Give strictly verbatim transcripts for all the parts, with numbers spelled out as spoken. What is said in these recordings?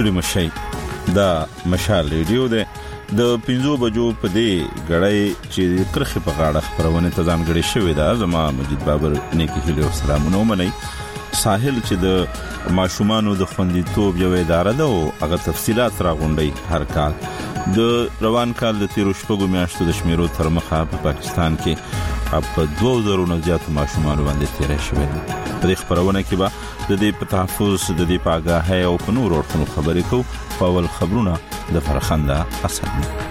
ستړي مشي دا مشال ریډیو ده د پنځو بجو په دې غړای چې کرخه په غاړه خبرونه تنظیم غړي شوې ده. زما مجید بابر نیکی هیله او سلامونه منئ. ساحل چې د ماشومانو د خوندیتوب یو اداره ده او هغه تفصيلات راغونډي هر کال د روان کال د تیرو شپږو میاشتو د شمیرو تر مخه په پاکستان کې په دوه زره نه زیات ماشومان باندې تیر شوی دي. په دې خبرونه کې به د دې په تحفظ د دې په آگاهۍ او په نور اړخونو خبرې کوو. په اول خبرونه د فرخنده حسن.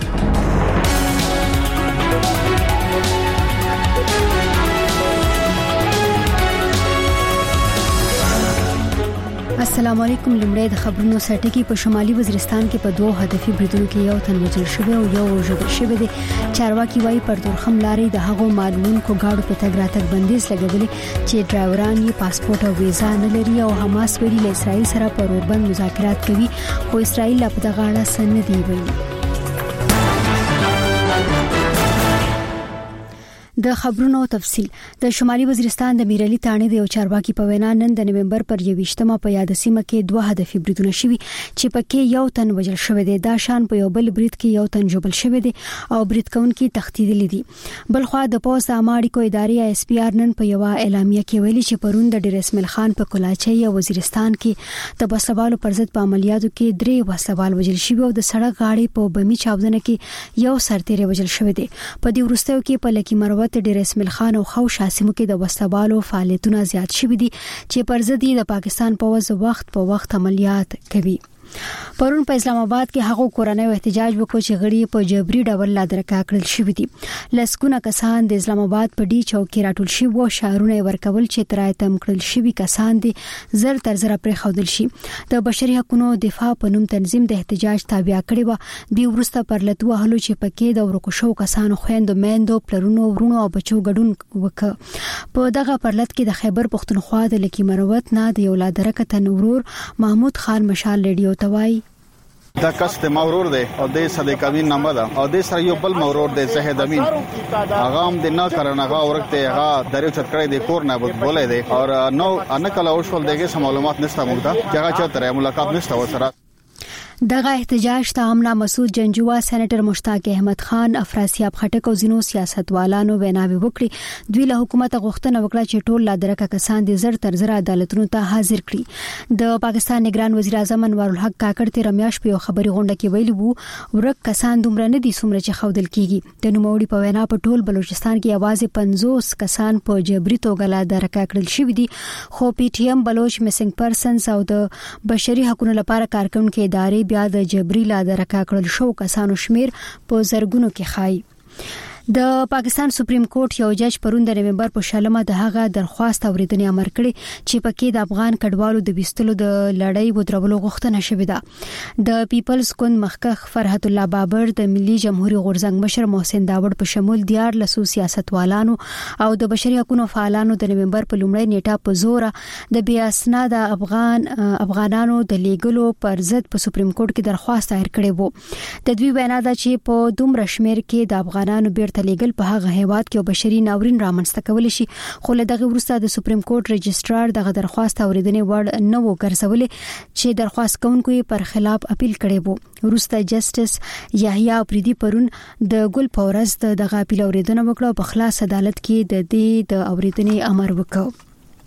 السلام علیکم. لمړی د خبرونو سرټکی په شمالي وزیرستان کې په دوه هدفي بریدونو کې یو تن وژل شوی او یو وژل شوی دی. چارواکي وايي پر تورخم لارې د هغو معلومونکو گاډو په تګ راتګ بندیز لګولې چې ډرایوران یې پاسپورت او ویزا نه لري او حماس ویلي له اسرائیل سره پر اوربند مذاکرات کوي خو اسرائیل لا په دغه اړه څه نه دی ویلي. د خبرونو تفصیل. د شمالي وزیرستان د میرعلی تانې د یو چارواکي په وینا نن د نومبر پر یوویشتمه په یاد سیمه کې دوه هدفي بریدونه شوي چې پکې یو تن وژل شوی دی. دا شان په یو بل برید کې یو تن جوړل شوی دی او برید کوونکي تښتیدلي دي. بل خو د پوز د اماړي ادارې اس پی آر نن په یو اعلامیه کې ویلي چې پرون د ډیر اسماعیل خان په کلاچي او وزیرستان کې د بسوالو پر ضد په عملیاتو کې درې وسوال وژل شوی او د سړک غاړې په بمی چاودنه کې یو سرتیری وژل شوی دی. په دې وروستیو کې په لکی مروت ډیر اسماعیل خان او خو شاسمو کې د وسوالو فعالیتونه زیات شوي دي چې پر ضد د پاکستان پوز وخت په وخت عملیات کوي. پرون په اسلام آباد کې هغه کورنۍ احتجاج وکړ چې غړي په جبري ډول لا درکا کړل شوی دي. لسکونه کسان د اسلام آباد په ډی چوک کې راټول شي وو شهرونه ورکول چې ترای تم کړل شوی کسان دي زر تر زر پر خودل شي. د بشري حقوقو دفاع په نوم تنظیم د احتجاج تابع کړي و دی ورسته پر لټو هلو چې پکې د ورکو شو کسانو خويندو میندو پلرونو ورونو او بچو ګډون وک. په دغه پرلط کې د خیبر پښتونخوا د لکی مروت نه د یو لا درکته نورور محمود خان مشال ریډیو توای دا کس ته مورور دی او د صدیق امین نامه ده او د سره یو بل مورور دی زهید امین هغه هم د نه کرنغه ورکته هغه درو چت کړی د کور نه بولې دی او نو ان کله اوشول دغه معلومات نشته موږ ته چې هغه چتره ملاقات نشته وسره. دغه احتجاج ته حمله مسعود جنجوا سېنیټر مشتاق احمد خان افراسیاب خټک او زینو سیاستوالانو ویناوي وکړي. دوی له حکومت غوښتنه وکړه چې ټول لا درکه کسان د زر تر زر عدالتونو ته حاضر کړي. د پاکستان نگران وزیر اعظم انوار الحق کاکړ ته رمیاش په خبري غونډه کې ویلي وو ورک کسان دومره نه دي څومره چې خودل کیږي. د نوموړي په وینا په ټول بلوچستان کې یوازې پنځوس کسان په جبري توګه لا درکه کړل شوی دي خو پی ټی ایم بلوچ میسنګ پرسنز او د بشري حقوقو لپاره کارکونکو ادارې بیا د جبري لا درکا کړل شو کسانو شمیر په زرګونو کې خای. د پاکستان سپریم کورټ یو جج پرون د نومبر په شلمه د هغه درخواست اوریدنې امر کړی چې پکې د افغان کډوالو د وستلو د لړۍ ودرولو غوښتنه شوې ده. د پیپلز ګوند مخکخ فرحت الله بابر د ملي جمهوریت غورځنګ مشر محسن داوود په شمول دیار لسو سیاستوالانو او د بشري حقوقو فعالانو د نومبر په لومړۍ نیټه په زور د بیا اسناد افغان افغانانو د لیګلو پر ضد په سپریم کورټ کې درخواست دایر کړی وو. د دوی وینا ده چې په دومره شمیر کې د افغانانو بیرته لیګل په هغه هیواد کې بشري ناورین رامنځته کول شي خو له دغه وروسته د سپریم کورټ رجسترار دغه درخواست اوریدنې وړ نه و ګرځولې چې درخواست کوونکو پر خلاف اپیل کړي وو. وروسته جسټس یحیی افریدي پرون د ګل پورز دغه اپیل اوریدنه وکړه په خلاص عدالت کې د دې د اوریدنې امر وکړ.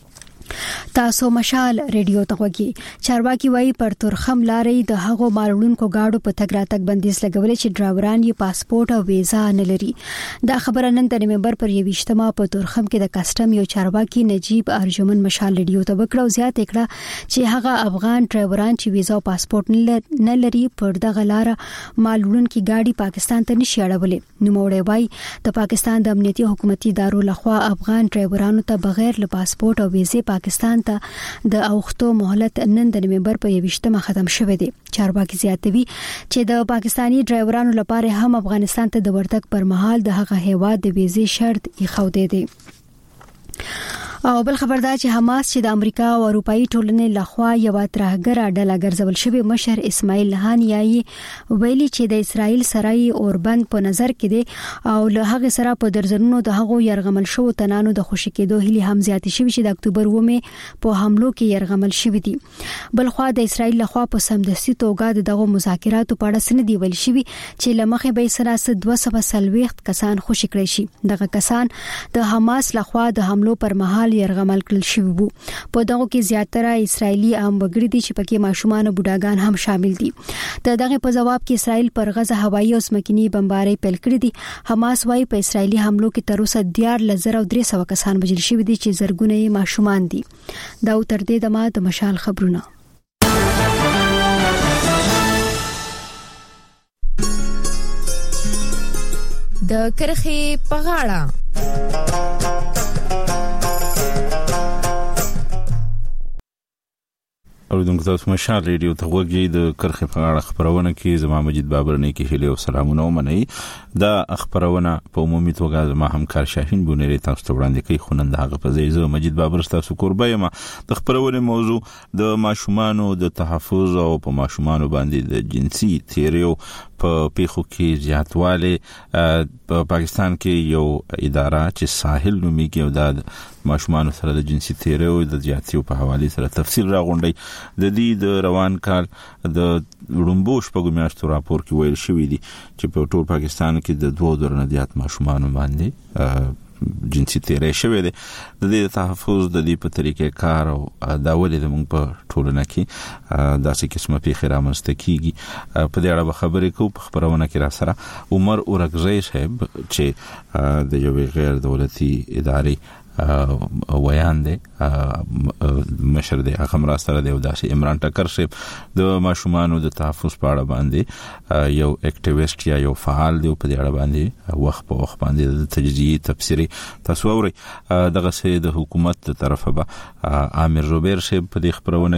تاسو مشال ریډیو ته وګورئ. چارواکي وايي پر تورخم لارې د هغو معلومونکو گاډو په تګ راتګ بندیز لګولې چې ډرایوران یې پاسپورت او ویزا نه لري. دا خبره نن د نومبر پر یوویشتمه په تورخم کې د کسټم یو چارواکي نجیب ارجمن مشال ریډیو ته وکړه او زیات کړه چې هغه افغان ډرایوران چې ویزا او پاسپورت نه لري پر دغه لار معلومونکو گاډي پاکستان ته نشي اړولې. نوموړی وايي د پاکستان د امنیتي حکومتي ادارو لخوا افغان ډرایورانو ته بغیر له پاسپورت او ویزې پاکستان ته د اوختو مهلت نن د نومبر په یوویشتمه ختم شوه دی. چارواکي زیاتوي چې د پاکستانی ډرایورانو لپاره هم افغانستان ته د ورتګ پر مهال د هغه هیواد د ویزې شرط یې خو دی. او بل خبردار چې حماس چې د امریکا او اروپאי ټولنې لخوا یو ترهګر ډله ګرځول شوی مشر اسماعیل هانیایی ویلي چې د اسرایل سرای اوربند په نظر کې دي او له هغه سره په درزنونو د هغو يرغمل شو تنانو د خوشی کېدو هلي هم زیات شوی چې د اکتوبر ومه په حملو کې يرغمل شوی دي. بل خو د اسرایل لخوا په سمدستي توګه دغه مذاکراتو په اړه سند دی ویل شوی چې لمخه به سره دوه سوه وسلويخت کسان خوشی کړی شي. دغه کسان د حماس لخوا د حملو پر مهال يرغمل کړل شوی وو. په دغه کې زیاتره اسرایلی عام وګړي دي چې پکې ماشومان او بوډاګان هم شامل دي. د دغه په جواب کې اسرایل پر غزه هوایي او سمکني بمبارۍ پیل کړې دي. حماس وايي په اسرایلی حملو کې تر اوسه دیار لزر او درې سوه کسان وژل شوي دي چې زرګونه یې ماشومان دي. دا تر دې دمه د مشال خبرونه. د کرخي په غاړه اوریدونکو تاسو مشال ریډیو ته وګورئ. د کرخه په اړه خبرونه کې زما مجید بابر نه کې هلي او سلامونه ومنئ. دا خبرونه په عمومي توګه زما همکار شاهین بونری تاسو ته وړاندې کوي. خونند هغه په ځای زه مجید بابر تاسو قربه یم. د خبرونه موضوع د ماشومانو د تحفظ او په ماشومانو باندې د جنسي تیریو په پیخو کې زیاتواله په پاکستان کې یو اداره چې ساحل نوميږي او د ماشومانو سره د جنسي تیریو د زیاتیو په حواله سره تفصیل راغونډي. د دې د روان کال د لومبوش په ګمیاشتو راپور کې ویل شوی دی چې په ټول پاکستان کې د دوه درنه زیات ماشومان باندې جنسي تیری شوی دی. د دې تحفظ د دې په طریقې کار او دا ولې د موږ په ټولنه کې داسې قسمه پیښې رامنځته کیږي په دې اړه خبرې کوو. په خبرونه کې را سره عمر اورګزی صاحب چې د یو غیر دولتي ادارې ویان دی مشر دی هغه مرسته دی او داسې عمران ټکر صاحب د ماشومانو د تحفظ په اړه باندې یو اکټیویسټ یا یو فعال دی په دې اړه باندې وخت په وخت باندې د تجزیه تفسیری تاسو اورئ. دغه سه د حکومت تر طرفه به عامر زبیر صاحب په دې خبرونه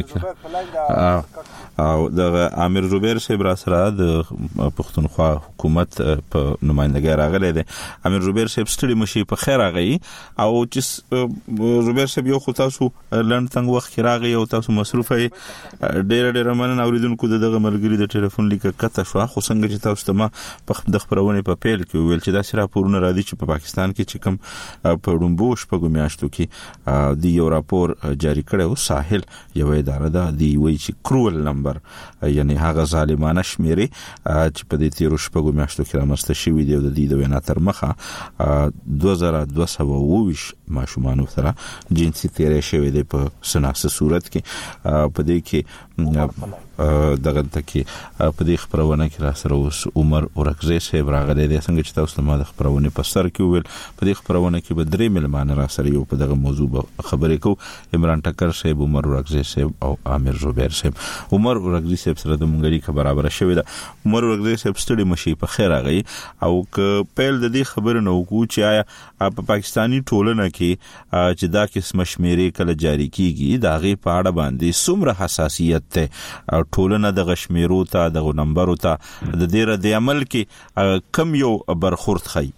کې او د عامر زبیر صاحب را سره د پښتونخوا حکومت په نمائندګۍ راغلی دی. عامر زبیر صاحب ستړي مشي په خیر راغی او چې زبیر صاحب یو خو تاسو لند څنګه وخت کې راغی او تاسو مصروفه ډېر ډېر مننه. اوریدونکو دغه ملګری د ټلیفون لیکه کته شو خو څنګه چې تاسو ته ما په د خبرونه په پیل کې ویل چې دا سره راپورونه را دي چې په پاکستان کې چې کوم په ډومبوش په ګمیاشتو کې د یو راپور جاری کړو ساحل یو اداره ده دی وایي چې کرول نمبر یعنی هغه ظالمانه شمیرې چې په دې تیرو شپږو میاشتو کې رامنځته شوي دي او د دې د وینا تر مخه دوه زره دوه سوه اووه ویشت ماشومان سره جنسي تیری شوی دی په سناسه صورت کې. په دې کې دغه تکي په دې خبرونه کې را سره اوس عمر اورګزی صاحب راغلی دی. څنګه چې تاسو ما د خبرونه په سر کې ویل په دې خبرونه کې به درې ملمان را سره یو په دغه موضوع خبرې کو. عمران ټکر صاحب، عمر اورګزی صاحب او عامر زبیر صاحب. عمر اورګزی صاحب سره د مونږ اړیکه برابر شوې ده. عمر اورګزی صاحب ستړي مشي په خیر راغی او ک پیل د دې خبرونه نو کو چې آیا په پاکستانی ټولنه کې چې دا قسم شمیرې کله جاری کیږي دا غي په اړه باندې څومره حساسیت ته ټولنه د غشمیرو ته د نمبرو ته د دې رد عمل کې کم یو برخورد خي.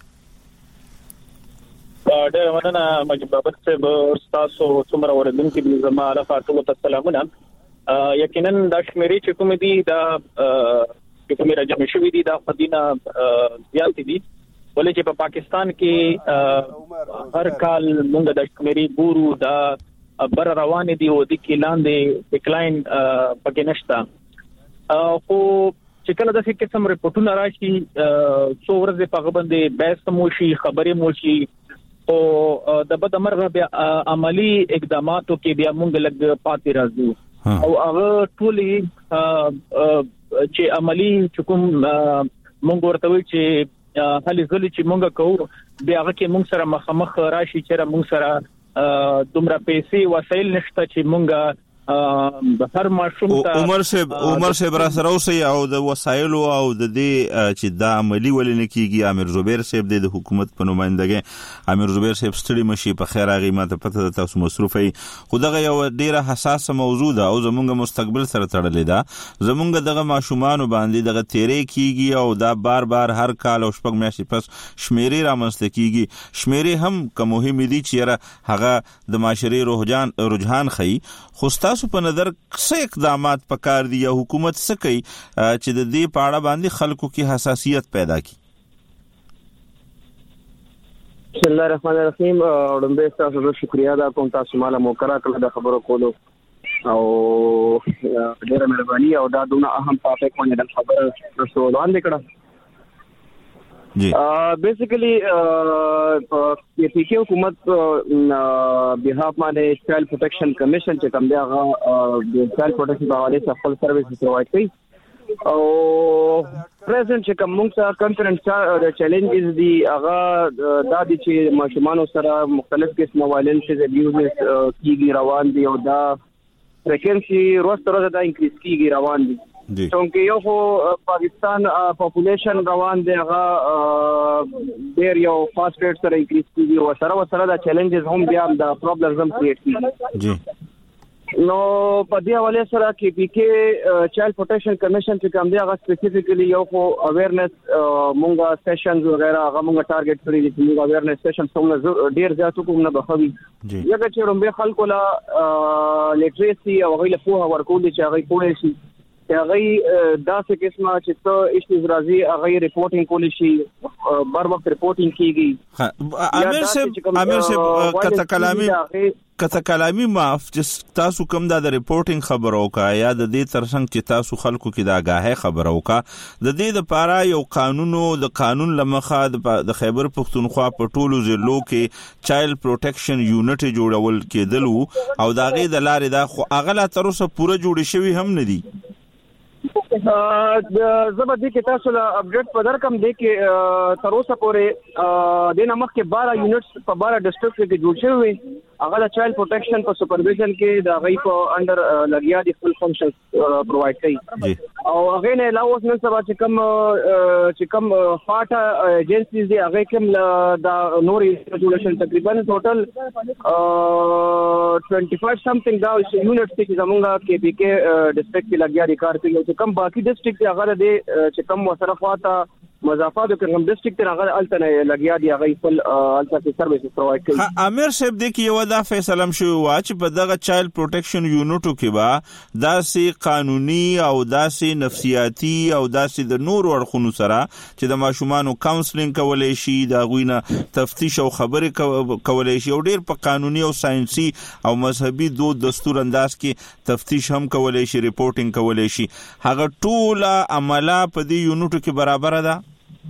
ډېر مننه مجید بابر صاحب تاسو څومره اوریدونکو دي زما علاقه ټول ته سلامونه. یقینا د شمیرې چې کوم دي دا چې کوم راځي شوې دي دا خدينه زیات دي ولې چې په پاکستان کې هر کال موږ د شمیرې ګورو دا بر روان دي او د کې لاندې ډیکلاین پکې نشته. خو چې کله د څه قسم ریپورتونه راشي څو ورځې په غوښبندې بحث مو شي خبرې مو شي او د بد مرغه بیا عملی اقداماتو کې بیا موږ لګ پاتې راځو او هغه ټولي چې عملی چکم موږ ورته وی چې هلي ځلې چې موږ کوو بیا هغه کې موږ سره مخامخ راشي چې موږ سره دومره پیسې وسایل نشته چې موږ هر ماشوم ته عمر صاحب عمر صاحب را سره اوسئ او د وسایلو او د دې چې دا عملی ولې نه کیږي. امیر زبیر صاحب د حکومت په نمائندګۍ امیر زبیر صاحب ستړي مشي په خیر هغه ماته پته ده تاسو مصروفي خو دغه یو ډیره حساسه موضوع ده او زمونږ مستقبل سره تړلې ده. زمونږ دغه ماشومان باندې دغه تیرې کیږي او دا بار بار هر کال او شپږ میاشتې پس شمیرې رامنځته کیږي. شمیرې هم که مهمې دي چې هغه د معاشري رجحان رجحان خي. خو تاسو په نظر څه اقدامات پکار دي یا حکومت څه کوي چې د دې په اړه باندې خلکو کې حساسیت پیدا کړي؟ بسم الله الرحمن الرحیم. وړاندې تاسو ته شکریا ده کوم تاسو مال موکرا کړل د خبرو کولو او ډیره مهرباني او دا دونه اهم ټاپک باندې د خبره رسول وړاندې کړه. جی بیسیکلی پی پی کے حکومت بهاف باندې چایلډ پروټیکشن کمیشن چې کوم دی هغه د چایلډ پروټیکشن په حواله سره خپل سرویس پرووایډ کوي او پریزنټ چې کوم موږ ته کنکرنټ چیلنجز دي هغه دا دي چې ماشومان سره مختلف قسمه وایلنس ابیوز کیږي روان دي او دا فریکوئنسي روز تر روزه دا انکریز کیږي روان دي. چونکه یو خو پاکستان پاپولیشن روان دی هغه ډیر یو فاست ریټ سره انکریز کیږي او سره سره دا چیلنجز هم بیا د پرابلمز هم کریټ کیږي. جی نو په دې حواله سره کې پی کې چایلډ پروټیکشن کمیشن چې کوم دی هغه سپیسیفیکلی یو خو اویرنس مونږه سیشنز وغیرہ هغه مونږه ټارګټ کړی دي چې مونږه اویرنس سیشن څومره ډیر زیاتو کوم نه بخوي. یګه چې رومبه خلکو لا لیټریسي او غیله په ورکول چې هغه کوی شي هغه داسې قسمه چې څو ایشوز راځي هغه ریپورټینګ کولی شي بر وخت ریپورټینګ کیږي. امیر صاحب امیر صاحب کته کلامي کته کلامي معاف چې تاسو کوم دا د ریپورټینګ خبرو کا یا د دې ترڅنګ چې تاسو خلکو کې دا آگاهه خبرو کا د دې لپاره یو قانونو د قانون لمخه د خیبر پختونخوا په ټولو ضلعو کې چایلډ پروټیکشن یونټ جوړول کېدل او دا غي د لارې دا خو اغله تر اوسه پوره جوړ شوی هم نه دي. زبردي کې تاسو له اپډیټ په درکم دی کې تر اوسه پورې د نمخ کې بارہ یونټس په بارہ ډسټرکټ کې جوړ شوی هغه د چایلډ پروټیکشن په سپرویژن کې د غي په انډر لګیا دي خپل فنکشنز پرووایډ کوي او هغه نه علاوه نن سبا چې کوم چې کوم فاټا ایجنسیز دي هغه کوم د نور انسټیټیوشن تقریبا ټوټل پچیس سمثینګ دا یونټس چې زمونږه کې پی کې ډسټرکټ کې لګیا دي کار کوي چې کوم باقي ډسټرکټ هغه د چې کوم وسره فاټا مضافات کوم ډسټرکټ هغه الته لګیا دي هغه خپل الته سرویس پرووایډ کوي. امیر صاحب د کې یو دا فیصله شو چې په دغه چایلډ پروټیکشن یونټو کې با داسې قانوني او داسې نفسیاتي او داسې د نور ورخونو سره چې د ماشومانو کاونسلینګ کولای شي دا غوینه تفتیش او خبرې کولای شي او ډیر په قانوني او ساينسي او مذهبي دود دستور انداز کې تفتیش هم کولای شي ریپورټینګ کولای شي هغه ټول عمله په دې یونټو کې برابر ده.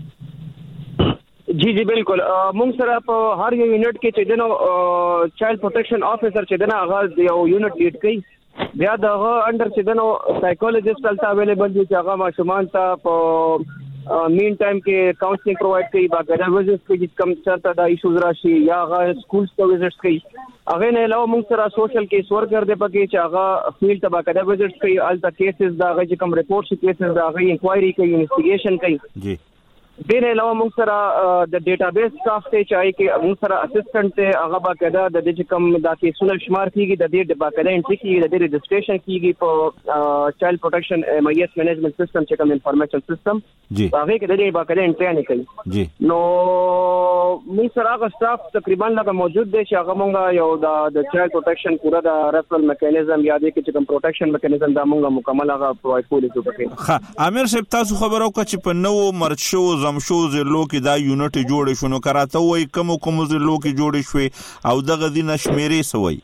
جی جی بالکل مونږ سره په هر یو یونټ کې چې دنو چایلډ پروټیکشن افیسر چې دنه هغه یو یونټ لیډ کوي بیا دغه انډر چې دنو سایکولوژیست تلته اویلیبل دي چې هغه ماشومان ته په مین ټایم کې کاونسلینګ پرووایډ کوي باقاعده وزټس کوي چې کوم څه دا ایشوز راشي یا هغه سکولز ته وزټس کوي. هغه نه علاوه مونږ سره سوشل کیس ورکر دی پکې چې هغه فیلډ ته باقاعده وزټس کوي الته کیسز دا هغه چې کوم ریپورټ شي کیسز دا هغه انکوایري کوي انویسټیګیشن کوي. جی دین علاوه موږ سره د ډیټابیس سټاف ته چای کې موږ سره اسسټنټ ته هغه باقاعده د دې کوم د کیسونو شمار کیږي د دې باقاعده انټری کیږي د دې رجسټریشن کیږي په چایلډ پروټیکشن ایم آی ایس مینجمنت سیستم چې کوم انفارمیشن سیستم جی هغه کې د دې باقاعده انټری نه کوي. جی نو موږ سره هغه سټاف تقریبا لکه موجود دی چې هغه موږ یو د چایلډ پروټیکشن پورا د ریفرل میکانیزم یا د کې کوم پروټیکشن میکانیزم دا موږ مکمل هغه پرووایډ کولی شو پکې. ها امیر صاحب تاسو خبرو کو چې په نو مرچ شو زم شو زلو کې دا یونټ جوړ شو نو کراته وای کوم کوم زلو کې جوړ شوی او دغه دینه شمیرې سوی.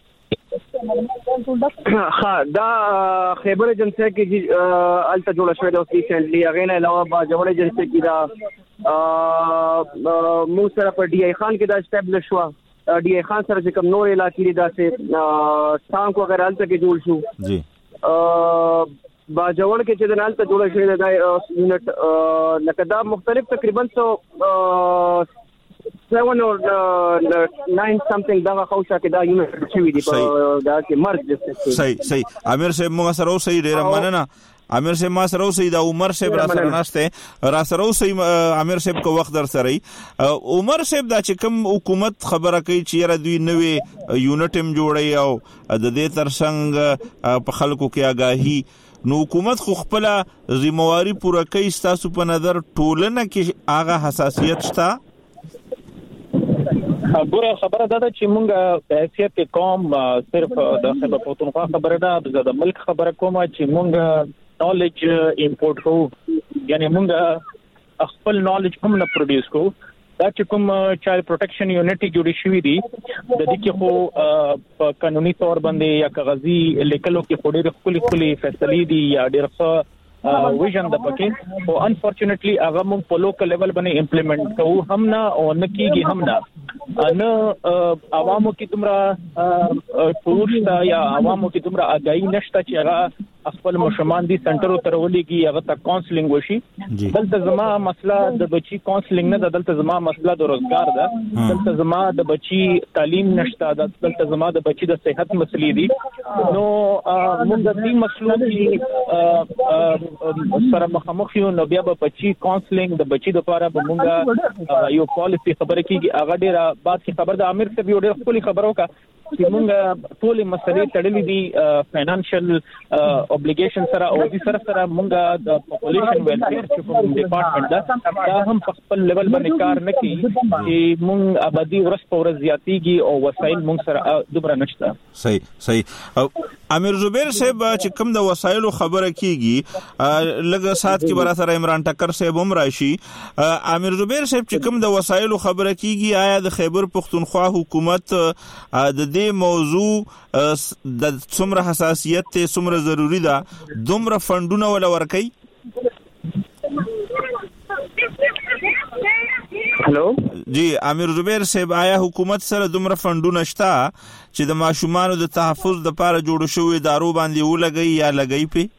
ها دا خیبر ایجنسی کې الته جوړ شوی د ریسنټلی هغه نه علاوه با جوړ ایجنسی کې دا مو سره په ډی آی خان کې دا اسټابلیش شو ډی آی خان سره چې کوم نور علاقې دا سه ټانک وغیرہ الته کې جوړ شو. جی با جوړ کې چې د نال ته جوړ شوی دا یونټ لکه دا مختلف تقریبا سو seven or uh, nine something دا خوشا کې دا یونټ شوی دی په دا کې مرګ دي. صحیح صحیح امیر صاحب موږ سره اوسې ډیر مننه. امیر صاحب ما سره اوسې دا عمر صاحب را سره ناشته را سره اوسې امیر صاحب کو وخت در سره عمر صاحب دا چې کوم حکومت خبره کوي چې را دوی نوې یونټ هم جوړي او د دې ترڅنګ په خلکو کې آگاهي نو حکومت خو خپل ذمہواری پوره کوي. تاسو په نظر ټولنه کې هغه حساسیت شته؟ خبره خبره ده چې مونږ په حیثیت کې قوم صرف د خیبر پختونخوا خبره ده د ملک خبره کومه چې مونږ نالج امپورټ کوو یعنی مونږ خپل نالج هم نه پروډوس کوو. دا چې کوم چایلډ پروټیکشن یونټ جوړی شوی دی د دې کې خو په قانوني تور باندې یا کاغذي لیکلو کې خو ډېر خپل خپل فیصلې دي یا ډېر ښه ویژن د پکې او انفورچونټلی هغه موږ په لوکل لیول باندې امپلیمنٹ کوو هم نه او نه کیږي هم نه نه عوامو کې تمرا پروشتا یا عوامو کې تمرا آگاهی نشته چې هغه خپل مشمان دي سنټرو تر ولېږي هغه ته کاونسلینګ وشي. دلته زما مسله د بچي کاونسلینګ نه ده، دلته زما مسله د روزګار ده، دلته زما د بچي تعلیم نشته، دلته زما د بچي د صحت مسلې دي. نو موږ د دې مسلو کې سره مخامخ یو نو بیا به بچي کاونسلینګ د بچي د لپاره به موږ یو پالیسی خبره کیږي. هغه ډیره بعد کې خبر د امیر صاحب یو ډیر خپل خبرو کا چې موږ ټول مسلې تړلې دي فینانشل اوبلیګیشن سره او دې سره سره موږ د پاپولیشن ویلفیر چې کوم ډپارټمنټ ده دا هم په خپل لیول باندې کار نه کوي چې موږ آبادی ورځ په ورځ زیاتېږي او وسایل موږ سره دومره نشته. صحیح صحیح. امیر زبیر صاحب چې کوم د وسایلو خبره کیږي لږه سات کې برا سره عمران ټکر صاحب هم راشي. امیر زبیر صاحب چې کوم د وسایلو خبره کیږي آیا د خیبر پختونخوا حکومت د دې موضوع د څومره حساسیت ته څومره ضروری ده دومره فندونه ولا ورکي؟ هلو جی امیر زبیر صاحب آیا حکومت سره دومره فندونه شته چې د ماشومانو د تحفظ د لپاره جوړ شوی ادارو باندې ولګي یا لګي په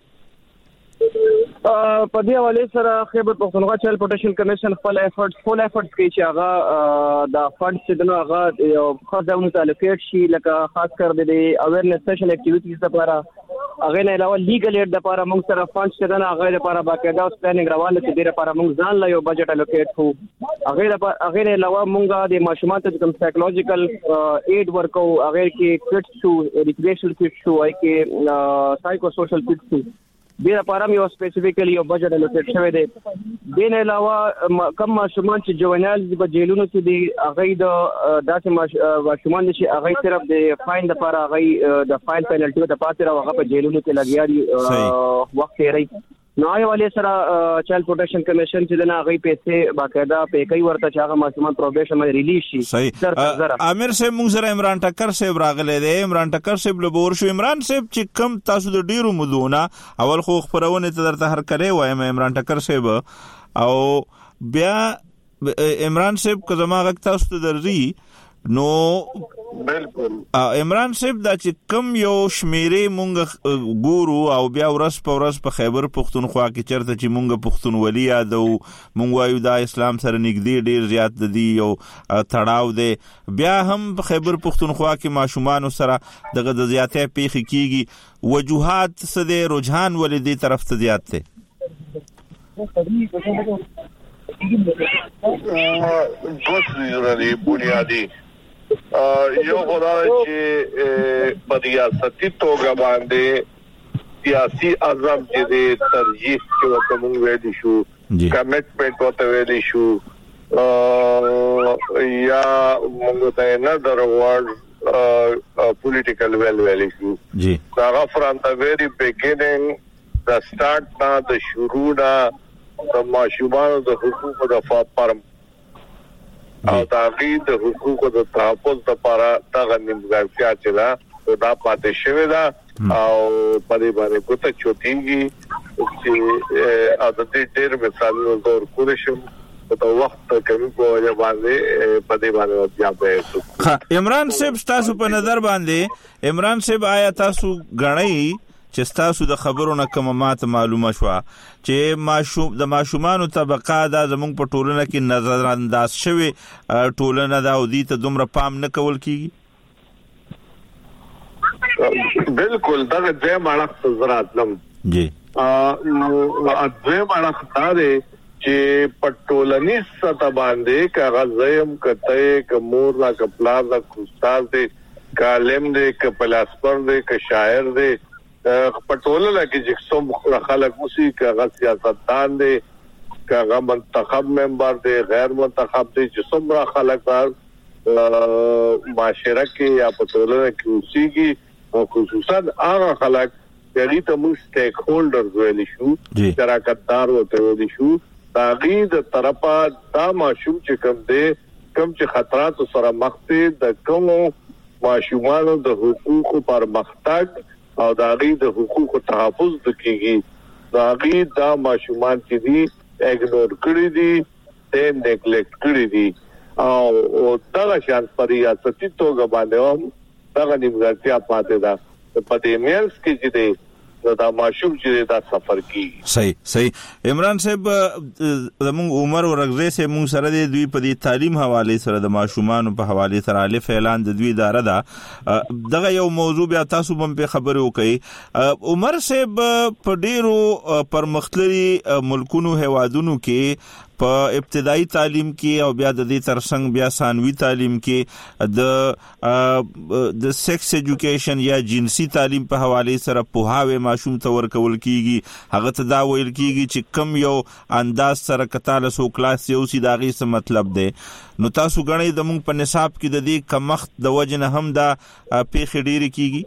په دې حواله سره خیبر پختونخوا چایلډ پروټیکشن کمیشن خپل افورټس فول افورټس کوي چې هغه د فند چې دنو هغه یو خاص ډول متعلقات شي لکه خاص کر د اویرنس سیشن اکټیویټیز لپاره هغه نه علاوه لیګل ایډ لپاره موږ سره فند چې دنو هغه لپاره باقاعده پلانینګ روانه چې ډیره لپاره موږ ځان لا یو بجټ الوکیټ کوو. هغه لپاره هغه نه علاوه موږ د ماشومان ته کوم سایکولوژیکل ایډ ورکو هغه کې کټس شو ریکریشنل کټس شو هغه کې سایکو سوشل کټس شو دې لپاره یو سپیسیفیکلی یو بجټ الوکیټ شوی دی. دې نه علاوه کم ماشومان چې جوینال په جیلونو کې دي هغه د داسې ماشومان چې هغه صرف د فاین لپاره هغه د فاین پینلټي د پاتې راو هغه په جیلونو کې لګیاري وخت یې نو آی والے سره چایلډ پروټیکشن کمیشن چې دنا هغه پیسې باقاعده په کوي ورته چې هغه ماشومان پروبیشن باندې ریلیز شي. صحیح. امیر صاحب موږ سره عمران ټکر صاحب راغلی دی. عمران ټکر صاحب له بور شو. عمران صاحب چې کم تاسو د ډیرو مودونه اول خو خبرونه ته درته هر کړی وایم عمران ټکر صاحب او بیا عمران صاحب که زما غږ تاسو ته درځي نو بالکل عمران صاحب دا چې کم یو شمیرې مونږ ګورو او بیا ورځ په ورځ په خیبر پختونخوا کې چرته چې مونږ پښتونولي یادو مونږ وایو دا اسلام سره نږدې ډیر زیات دي او تړاو دی بیا هم په خیبر پختونخوا کې ماشومان سره دغه د زیاتې پیښې کیږي وجوهات څه دي رجحان ولې دې طرف ته زیات دی؟ دوست نظرانی بنیادی یو خدای چې په ریاستي توګه باندې سیاسي اعظم چې د ترجیح کې وته مونږ ویل شو کمیټمنټ وته ویل شو یا مونږ ته نه درو پولیټیکل ویل ویل شو جی هغه فرام د ویری بیګیننګ د سٹارټ نه د شروع نه د ماشومانو د حقوقو د فارم او تاغید د حقوقو د تحفظ لپاره دغه نیمګړتیا چې دا دا پاتې شوې ده او په دې باندې کوته چوتیږي چې او د دې ډېر مثالونو زور کول شي په وخت کې په وجه باندې په دې باندې بیا به عمران صاحب تاسو په نظر باندې عمران صاحب آیا تاسو غړی چې تاسو د خبرو نه کوم ماته معلومه شو چې ماشوم د ماشومانو طبقه د زمونږ په ټولنه کې نظر انداز شوی ټولنه دا او دې ته دومره پام نه کول کیږي. بالکل دا د ماړه زراعت لم جی ا نو د ماړه خدای چې پټولنی ستا باندې کاغذیم کته کمور لا کپلار لا استاد دې کالم دې کپلاسپر دې ک شاعر دې پټوله لکه چې څوم خلک موسی کاغذ سیاستدان دې کاغه منتخب ممبر دې غیر منتخب دې چې څومره خلک معاشره کې یا پټوله کې اوسېږي او خصوصا هغه خلک چې ته موږ سټیک هولډرز ویل شو شراکتدار وته ویل شو تاغي د طرفه دا ماشوم چې کوم دی کوم چې خطرات سره مخ دي د کوم ماشومانو د حقوقو پر مختګ او داغي د حقوقو تحفظ دکېږي داغي دا ماشومان چې دي اګنور کړی دي ته نیګلیکټ کړی دي او دا شان پر ریاستي توګه باندې هم دا نیمګړتیا پاتې ده په دې میلز کې چې دی دا ماشوم چې دا سفر کی صحیح صحیح عمران صاحب زموږ عمر ورغزه سه موږ سره د دوی په دې تعلیم حواله سره د ماشومان په حواله سره الف اعلان د دوی اداره ده دغه یو موضوع بیا تاسو هم په خبرو کوي. عمر صاحب په ډیرو پرمختللي ملکونو هوادونو کې په ابتدایي تعلیم کې او بیا د دې ترڅنګ بیا ثانوي تعلیم کې د د سیکس ایجوکیشن یا جنسي تعلیم په حواله سره پوهاوی ماشوم ته ورکول کیږي هغه ته دا ویل کیږي چې کم یو انداز سره کتاله سو کلاس یو سي داغي څه مطلب دی. نو تاسو غنئ د موږ په نصاب کې د دې کمخت د وجنه هم دا پیخ ډیری کیږي.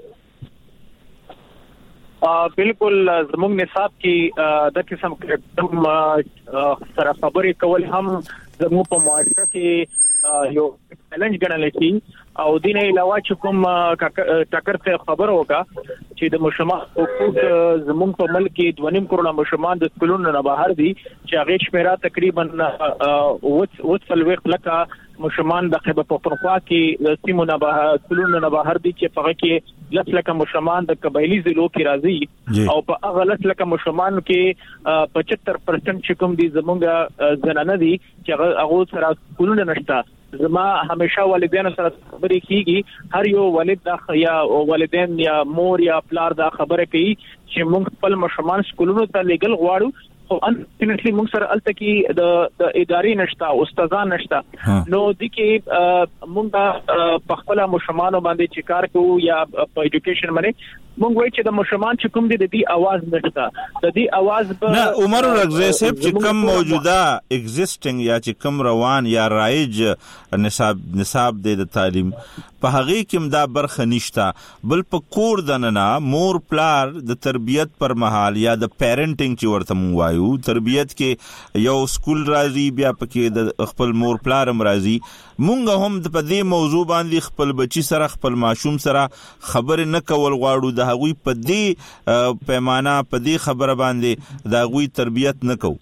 بالکل زموږ نصاب کې د قسم کوم سره خبرې کول هم زموږ په معاشره کې یو چیلنج ګڼل شي او د نه علاوه چې کوم ټاکر ته خبر وکا چې د مشمع حقوق زموږ په ملک کې دوه نیم کروڑ مشمان د سکولونو نه بهر دي چې هغه شمیره تقریبا وڅ وخت لکه مشمان د خیبر پختونخوا کې سیمو نه بهر سکولونو نه بهر دي چې هغه کې لس لکه مشمان د قبایلی ضلعو کې راځي او په هغه لس لکه مشمان کې پچهتر پرسنټ چې کوم دي زموږ زنانه دي چې هغه سره سکولونه نشته. زما همیشه والدین سره خبرې کیږي هر یو والد دا یا والدین یا مور یا پلار دا خبره کوي چې موږ خپل مشمان سکولونو ته لګل غواړو خو انفینټلی موږ سره الته کې د د ادارې نشته استادان نشته نو د کې موږ په خپل مشمانو باندې چې کار کوو یا په ایجوکیشن باندې موږ وایو چې د مشمان چې کوم دي د دې आवाज نشته د دې आवाज په نه عمر رغزه صاحب چې کوم موجوده ایگزیسټینګ یا چې کوم روان یا رایج نصاب نصاب د تعلیم په هغه کې دا برخه نشته بل په کور دننه مور پلار د تربیت پر مهال یا د پیرنټینګ چې ورته مو وایو تربیت کې یو سکول راځي بیا پکې د خپل مور پلار هم راځي مونږ هم په دې موضوع باندې خپل بچی سره خپل ماشوم سره خبر نه کول غواړو د هغوی په دې پیمانه په دې خبره باندې د هغوی تربیت نه کوو.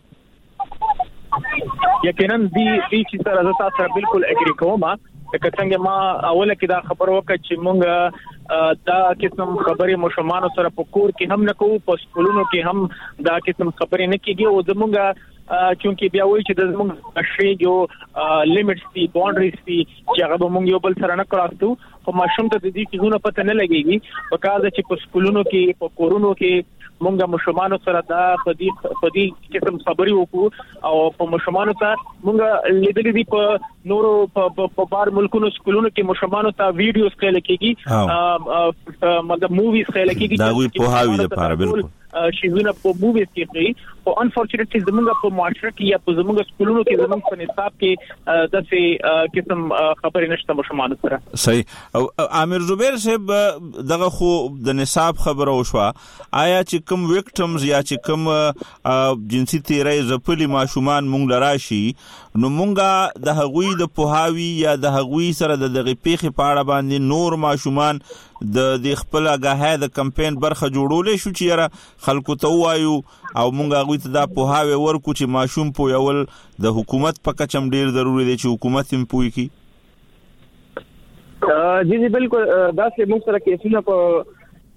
یقینا دې دې چې سره تاسو سره بالکل اګری کوم که څنګه ما اوله کې دا خبر وکړ چې مونږ دا قسم خبرې مشمانو سره په کور کې هم نه کوو په سکولونو کې هم دا قسم خبرې نه کیږي او زمونږ چونکی بیا وایي چې د زمونږ شی یو لیمټس دي باونډریز دي چې هغه مونږ یو بل سره نه کراستو خو ماشوم ته د دې څه پته نه لګيږي په کار چې په سکولونو کې په کورونو کې مونږه مشمانو سره دا په دې په دې قسم خبرې وکړو او په مشمانو ته مونږ لیدلې دي په نورو په بار ملکونو سکولونو کې مشمانو ته ویډیوز خېل کېږي مطلب موویز خېل کېږي دا وی په هاوی لپاره بالکل شیزونه په موویز کې کوي او انفورچونټلی زمونږ په معاشره کې یا په زمونږ سکولونو کې زمونږ په نصاب کې دغه قسم خبرې نشته مشمانو سره. صحیح او عامر زبیر صاحب دغه خو د نصاب خبره وشوه آیا چې کوم وکټمز یا چې کوم جنسي تیرای زپلی ماشومان مونږ لراشي نو مونږه د هغوی د پوهاوی یا د هغوی سره د دغه پیخي پاړه باندې نور ماشومان د د خپل غاهه د کمپاین برخه جوړولې شو چې یاره خلکو ته وایو او مونږ هغه ته دا پوهاوی ورکو چې ماشوم په یول د حکومت په کچم ډیر ضروری دی چې حکومت هم پوي کی. جی جی بالکل دا چې موږ سره کیسونه په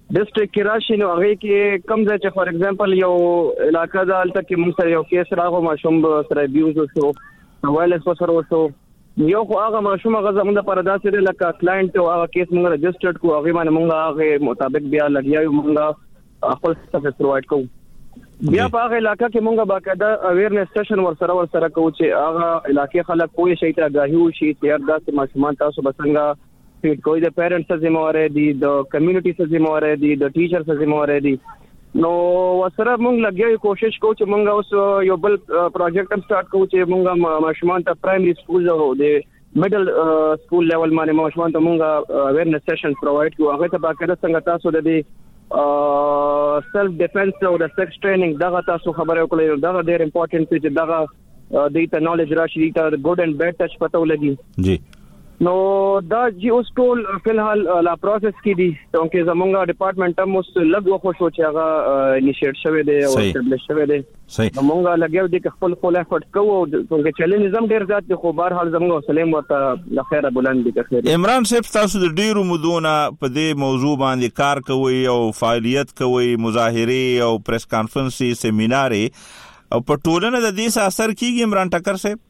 ډیسټریکټ کې راشي نو هغه کې کم ځای چې فار ایگزامپل یو علاقہ د الته کې موږ سره یو کیس راغو ماشوم سره بیوز وشو وایلنس سره وشو یو خو هغه ماشوم هغه زموږ لپاره داسې دی لکه کلاینټ او هغه کیس موږ رجسټرډ کو هغه باندې موږ هغه مطابق بیا لګیاو موږ خپل سروس پرووایډ کوو بیا په هغه علاقہ کې موږ باقاعده اویرنس سیشن ور سره ور سره کوو چې هغه علاقې خلک کوی شي ته غاهي وشي چې هر داسې ماشومان تاسو بسنګا فیډ کوی د پیرنټس ذمہوار دي د کمیونټي ذمہوار دي د ټیچر ذمہوار دي نو وسره موږ لګیاو کوشش کوو چې موږ اوس یو بل پروجیکټ هم سٹارټ کوو چې موږ ماشومان ته پرایمري سکول او د میډل سکول لیول باندې ماشومان ته موږ اویرنس سیشن پرووایډ کوو هغه ته باقاعده څنګه تاسو د دې سیلف ډیفنس او د سیکس ټریننګ دغه تاسو خبره وکړئ دغه ډېر امپورټنت چې دغه د ته نالج راشي د ګډ اینڈ بیډ ټچ پته ولګي جی نو دا جی اوس ټول فلحال لا پروسس کې دي چې زمونږه ډپارټمنټ هم اوس لږ وخت شو چې هغه انیشیټ شوی دی او اسټابلیش شوی دی زمونږه لګیو دي خپل خپل افورت کوو چې چیلنج هم ډیر زیات دي خو بهر حال زمونږه سلیم ورته د خیره بلند دي خیر عمران صاحب تاسو د ډیرو مودونه په دې موضوع باندې کار کوي او فعالیت کوي مظاهره او پریس کانفرنس سیمینار او په ټولنه د دې اثر کیږي عمران ټکر صاحب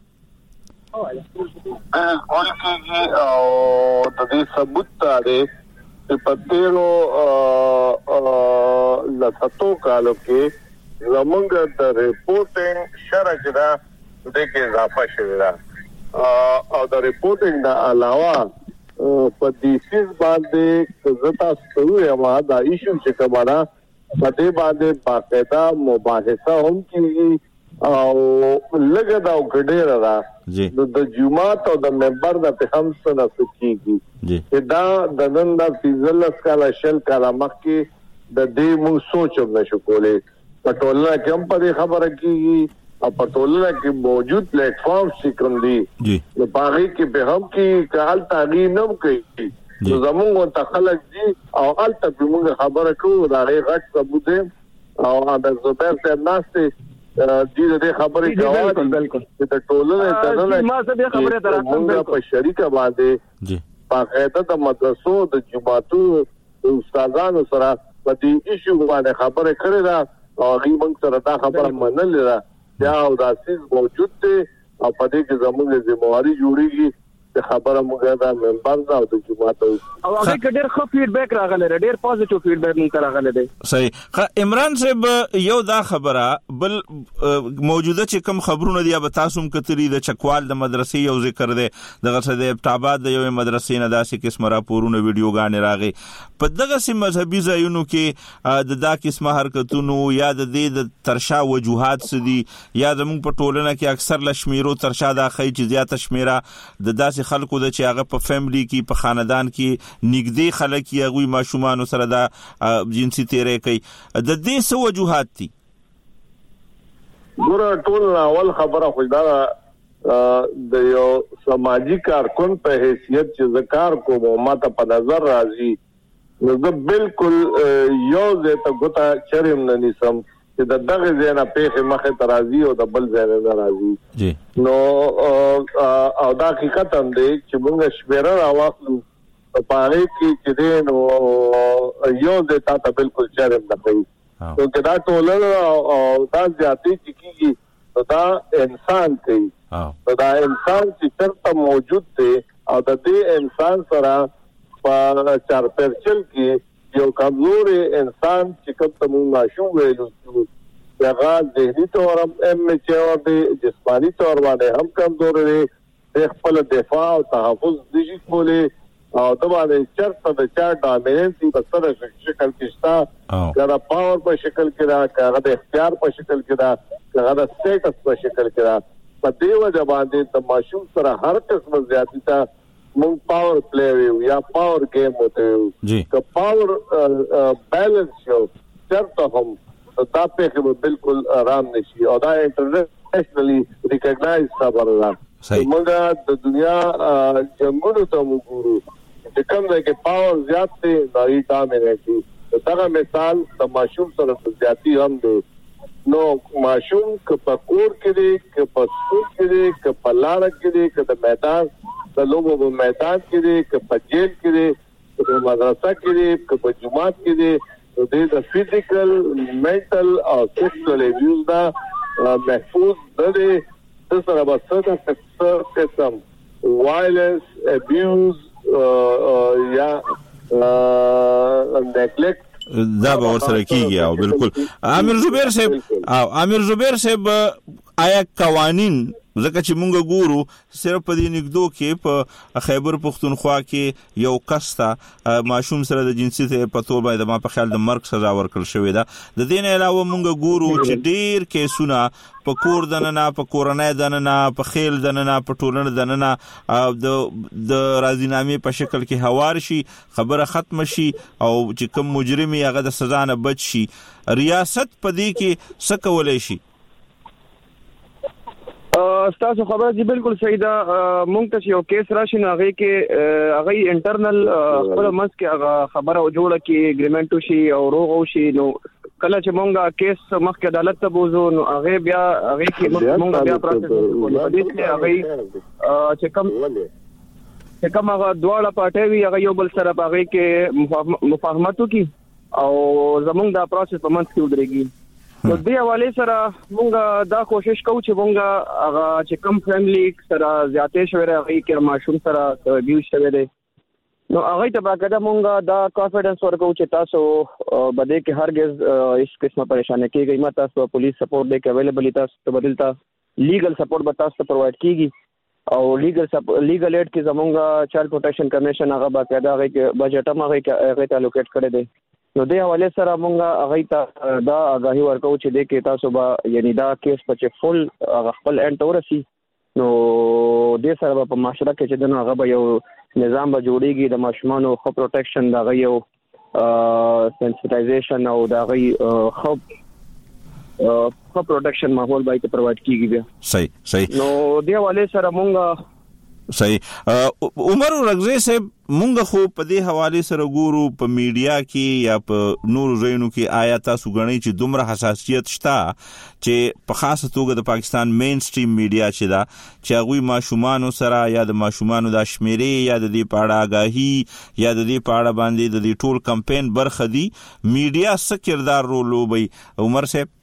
بالکل کېږي او د دې ثبوت دی چې په تیرو لساتو کالو کې زمونږ د ریپورټینګ شرح چې دا د کې اضافه شوې ده او د ریپورټینګ نه علاوه په دې سیس باندې زتا ستوري ما دا ایشو چې کومه په دې باندې باقاعده مباحثه هم کېږي او لګه دا وګډه را جی د جمعات او د منبر د په هم سره سکیږي جی دا د نن د فیزل اسکالا شل کاله مخکې د دې مو سوچ نشو کولای په ټولنه کې هم په خبره کیږي او په ټولنه کې موجود پلیټ فارم چې کوم دي جی نو پاره کې به هم کې کال تغییر نه کوي زموږ ته خلک دي او الته به موږ خبره کوو دا غټ ثبوت او د زبر صاحب ناشته دې دې خبرې جواب بالکل د ټولنې ترنه ما څه به خبره درته په شریکه باندې جی باقاعده د مدرسو د جماعتو استادانو سره په دې ایشو باندې خبره کړې ده او هغه موږ سره دا خبره منل ده یا او د اساس موجود دي او په دې کې زموږ ذمہواری جوړیږي د خبره موږ دا منبر دا او د جماعت او هغه ډېر ښه فیډبیک راغلی ډېر پوزټیو فیډبیک موږ راغلی دی صحیح عمران صاحب یو دا خبره بل موجوده چې کوم خبرونه دی به تاسو هم کتري د چکوال د مدرسې یو ذکر دی دغه څه د ابتاباد د یو مدرسې نه داسې قسمه راپورونه ویډیوګانې راغی په دغه سي مذهبي ځایونو کې د دا قسمه حرکتونو یا د دې د ترشا وجوهات سدي یا زموږ په ټولنه کې اکثر لشمیرو ترشا د خی چې زیاته شمیره د داسې خلکو د چې هغه په فیملی کې په خاندان کې نږدې خلک یې هغوی ماشومانو سره دا جنسي تیری کوي د دې څه وجوهات دي ګوره ټول اول خبره خو دا د یو سماجی کارکون په حیثیت چې ذکر کوم ما ته په نظر راځي نو زه بالکل یو ځای ته ګوته چرېم نه نیسم چې د دغه ځای نه پیښې مخې ته راځي او د بل ځای نه راځي نو او دا حقیقت هم دی چې موږ شمیره راواخلو په هغې کې چې دی نو یو ځای تا ته بالکل چرېم نه کوي نو که دا ټولنه او دا زیاتې چې کېږي نو دا انسان کوي نو دا انسان چې چېرته موجود دی او د دې انسان سره په چارپرچل کې یو کمزوري انسان چې کوم ته موږ ماشوم ویلو چې هغه ذهني طور هم امچور دی جسماني طور باندې هم کمزوري دی د خپل دفاع او تحفظ نشي کولی او دا باندې چرته د چا ډامیننسي په سره شکل کې شته که د پاور په شکل کې ده که هغه د اختیار په شکل کې ده که هغه د سټیټس په شکل کې ده په دې وجه باندې د ماشوم سره هر قسمه زیاتي ته مونږ پاور پلی ویو یا پاور گیم ہوتے ویو که پاور بیلنس شو چرته هم دا پیښه به بالکل آرام نشي او دا انټرنیشنلی ریکګنایز خبره ده موږ د دنیا جنګونو ته وګورو چې کوم ځای کې پاور زیات دی نو ډامینیټ دی دغه مثال د ماشوم سره زیاتی هم دی نو ماشوم که په کور کې دی که په سکول کې دی که په لاره کې دی که د میدان د لوبو په میدان کې دی که په جیل کې دی په مدرسه کې دي په جماعت کې دي د فزیکل منټل او سیکسوال ابیوز دا محفوظ ده د سره بسته څه قسم وایلنس ابیوز یا نیگلیکټ دا به ورسره کیږي. او بالکل امیر زبیر صاحب او امیر زبیر صاحب آیا قوانین ځکه چې مونږ ګورو صرف په دې نګدو کې په خیبر پختونخوا کې یو کس ته ماشوم سره د جنسیت په تور باندې ما په خیال د مرګ سزا ورکړل شوې ده. د دې نه علاوه مونږ ګورو چې ډیر کیسونه په کور دننه په کورنۍ دننه په خیل دننه په ټولنه دننه د د راضینامې په شکل کې هوار شي خبره ختم شي او چې کوم مجرمي هغه د سزا نه بچ شي. ریاست په دې کې څه کولای شي؟ تاسو خبره دي بالکل صحیح ده. مونږ ته یو کیس راشي نو هغه کې هغه انټرنل خپل منځ کې هغه خبره جوړه کې اګریمنټ وشي او روغ وشي. نو کله چې مونږه کیس مخکې عدالت ته بوزو نو هغه بیا هغه کې مونږ بیا پروسس کوو. په دې کې هغه چې کوم چې کوم هغه دواړه پارټي وي هغه یو بل سره هغه کې مفاهمت وکړي او زمونږ دا پروسس په منځ کې ودرېږي. نو دې حواله سره مونږ دا کوشش کوو چې مونږ هغه چې کوم فیملی سره زیاتې شوی راغی کې ماشوم سره ابیوز شوی دی نو هغه ته باقاعده مونږ دا کانفیډنس ورکو چې تاسو بده کې هرگز هیڅ قسمه پریشان نه کیږئ. ما تاسو پولیس سپورټ دی کې اویلیبل تاسو ته بدلتا لیګل سپورټ به تاسو ته پرووایډ کیږي او لیګل لیګل ایډ کې زمونږ چایلډ پروټیکشن کمیشن هغه باقاعده هغه کې بجټ هم هغه هغه ته الوکیټ کړی دی. نو دې حواله سره مونږ هغه ته دا آگاهي ورکو چې دې کې تاسو به یعنی دا کیس په چې فل خپل انټ ورسي نو دې سره په معاشره کې چې دغه هغه یو نظام به جوړیږي د ماشومانو خو پروټیکشن دا غي یو سنسټایزیشن او دا غي خو خو پروټیکشن ماحول به ته پرووایډ کیږي بیا. صحیح صحیح. نو دې حواله سره مونږ صحیح. عمر رغزی صاحب مونږ خو په دې حواله سره ګورو په میډیا کې یا په نور ځایونو کې آیا تاسو غنئ چې دومره حساسیت شته چې په خاصه توګه د پاکستان مین سټریم میډیا چې دا چې هغه ماشومان سره یا د ماشومان د شمیرې یا د دې پاړه آگاهي یا د دې پاړه باندې د دې ټول کمپاین برخه دي میډیا څه کردار رول لوبي؟ عمر صاحب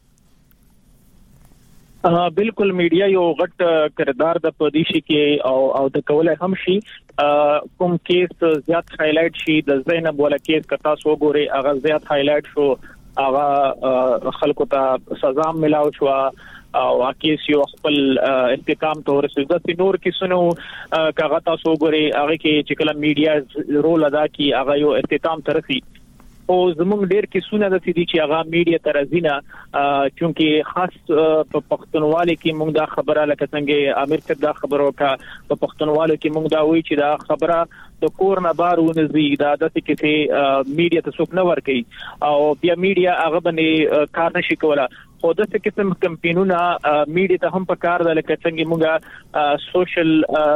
بالکل میډیا یو غټ کردار د پدیشي کې او او د کولای هم شي کوم کیس زیات هایلایټ شي د زینب ولا کیس کتا سو ګوري هغه زیات هایلایټ شو هغه خلکو ته سزا ملاو شو او کیس یو خپل انتقام ته ورسېد. د نور کیسونو کاغه تاسو ګوري هغه کې چې کله میډیا رول ادا کوي هغه یو اختتام ترسي او زموږ ډېر کیسونه د سړي چې هغه میډیا ترازینه چونکه خاص په پښتونوالي کې موږ دا خبره لکه څنګه امیر صاحب دا خبره وکړه په پښتونوالو کې موږ دا وایي چې دا خبره د کور نه بار ونزي دا د کې میډیا ته څوک نه ور کوي او بیا میډیا هغه باندې کار نشي کولای. خو د څه قسم کمپینونه میډیا ته هم په کار ده لکه څنګه موږ سوشل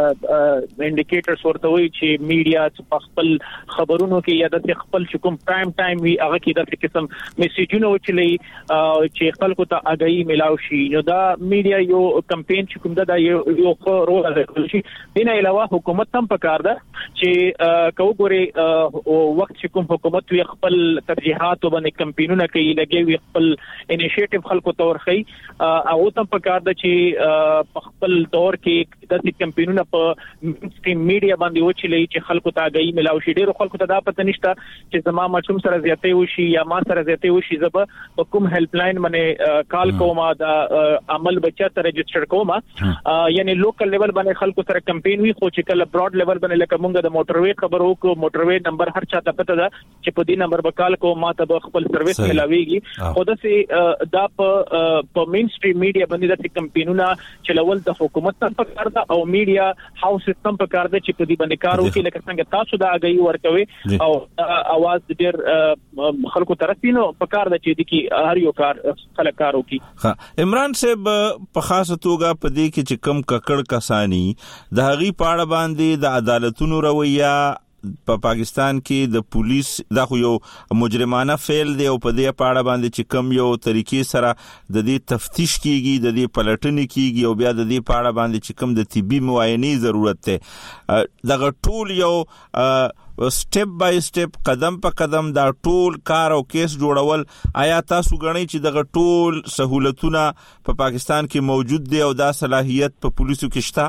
انډیکیټرز ورته وایي چې میډیا په خپل خبرونو کې یا د خپل کوم پرایم ټایم وی هغه کې د قسم میسیجونه وچلې چې خلکو ته آگاهي ملاو شي. نو دا میډیا یو کمپین چې کوم دا یو یو رول ادا کوي. دینه علاوه حکومت هم په کار ده چې کوګوري وخت چې کوم حکومت وی خپل ترجیحات باندې کمپینونه کوي لګي خپل انیشیټیو خلکو تور خي او تم په کار د چې په خپل دور کې د کمپینونو په سټریم میډیا باندې وچلې چې خلکو ته آگاهي ملاو شي. ډېر خلکو ته دا پته نشته چې زما ماشوم سره زیاتې وشي یا ما سره زیاتې وشي زب په کوم هیلپ لاین باندې کال کوم دا عمل بچا ته رجسٹر کوم یعنی لوکل لیول باندې خلکو سره کمپین وی خو چې کله براډ لیول باندې لکه مونږ د موټروي خبرو کو موټروي نمبر هر چا ته پته ده چې په دې نمبر به کال کوم ما ته خپل سرویس ملاويږي. خو د سي دا په مین سټریم میډیا باندې د کمپینونه چلول د حکومت ته په کار ده او میډیا هاوس سیستم په کار ده چې په دې باندې کار وکړي لکه څنګه تاسو دا آگاهي ورکوي او اواز ډېر خلکو طرفینو په کار ده چې د کی هر یو کار خلک کار وکړي. عمران صاحب په خاصه توګه په دې کې چې کم ککړ کسانی د هغي پاړه باندې د عدالتونو رویه په پاکستان کې د پولیس دا خو یو مجرمانه فعل دی او په دې پاړه باندې چې کم یو طریقې سره د دې تفتیش کیږي د دې پلټنې کیږي او بیا د دې پاړه باندې چې کم د طبي معاینې ضرورت ده دغه ټول یو سټپ بای سټپ قدم په قدم دا ټول کار او کیس جوړول، آیا تاسو غنئ چې دغه ټول سہولتونه په پاکستان کې موجود دي او دا صلاحیت په پولیسو کې شته؟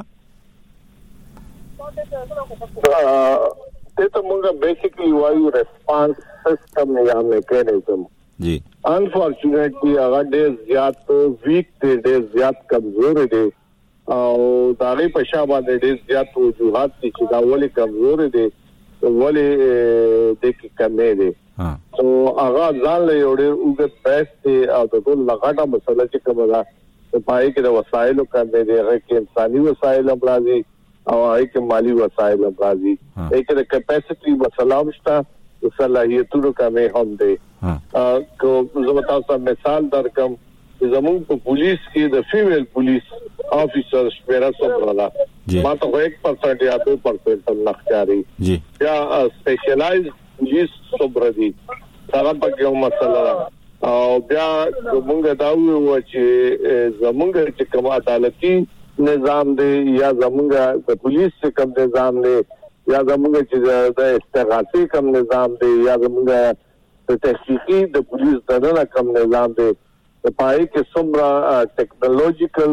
ته ته موږ بیسیکلی وایو ریسپانس سیستم یا میکانیزم جی انفارچونیټلی هغه ډېر زیات ویک دی، ډېر زیات کمزور دی او دا غي په شابه ډېر زیات وجوهات دي چې دا ولې کمزور دي، ولې د کې کمې دي. سو هغه ځان له یو ډېر وګت بحث دی او د ټول لغړه مسله چې کومه ده په پای کې د وسایلو کمې دي، هغه کې انساني وسایل هم راځي او هغه کې مالی وسایل هم راځي، هغه کې د کیپاسټي مسله هم شته، د صلاحیتونو کمې هم دي. کو زه تاسو مثال درکم چې زموږ په پولیس کې د فیمیل پولیس افیسر شمیره څومره ده، ما ته ایک پرسنټ یا دو پرسنټ لخچاري جی یا سپیشلایز پولیس څومره دي، هغه پکې یو مسله ده. او بیا موږ دا وایو چې زموږ چې کوم عدالتي نظام دی یا زموږ د پولیس کوم نظام دی یا زموږ چې د استغاثي کوم نظام دی یا زموږ د تحقیقي د پولیس دغه کوم نظام دی، په پای کې څومره ټیکنالوژیکل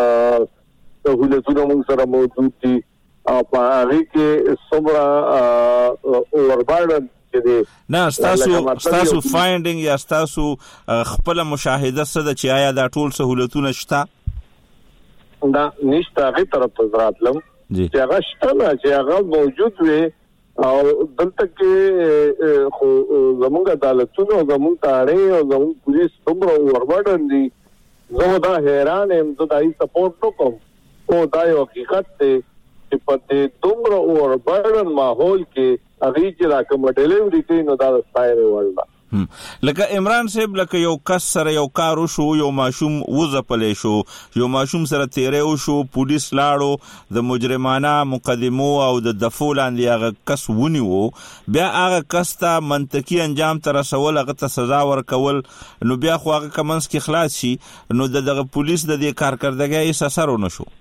سہولتونه موږ سره موجود دي او په هغه کې څومره اوربارډ چې دی. نه تاسو تاسو فایندینګ یا تاسو خپل مشاهده څه ده چې آیا دا ټول سہولتونه شته؟ دا نشته، هغه طرف ته راتلم چې هغه شته چې هغه موجود وي او دلته کې خو زموږ عدالتونو زموږ تاړې او زموږ پولیس څومره ورباډن دي، زه دا حیران یم، زه دا یې سپورټ نکوم، خو دا یو حقیقت دی چې په دې دومره ورباډن ماحول کې هغې چې را کومه ډیلیوري کوي نو دا د ستایلو وړ ده. لکه عمران صاحب لکه یو کس سره یو کار وشو، یو ماشوم وځپلی شو، یو ماشوم سره تیری وشو، پولیس لاړو د مجرمانه مقدمو او د دفو لاندې هغه کس ونیو، بیا هغه کس ته منطقي انجام ته رسول، هغه ته سزا ورکول، نو بیا خو هغه که منځ کې خلاص شي نو د دغه پولیس د دې کارکردګۍ هېڅ اثر ونه شو.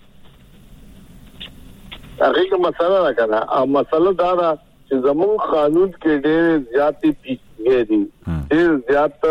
هغې کې مسله ده که نه، او مسله دا ده چې زموږ قانون کې ډېرې زیاتې پیچیدګۍ دي، ډېر زیات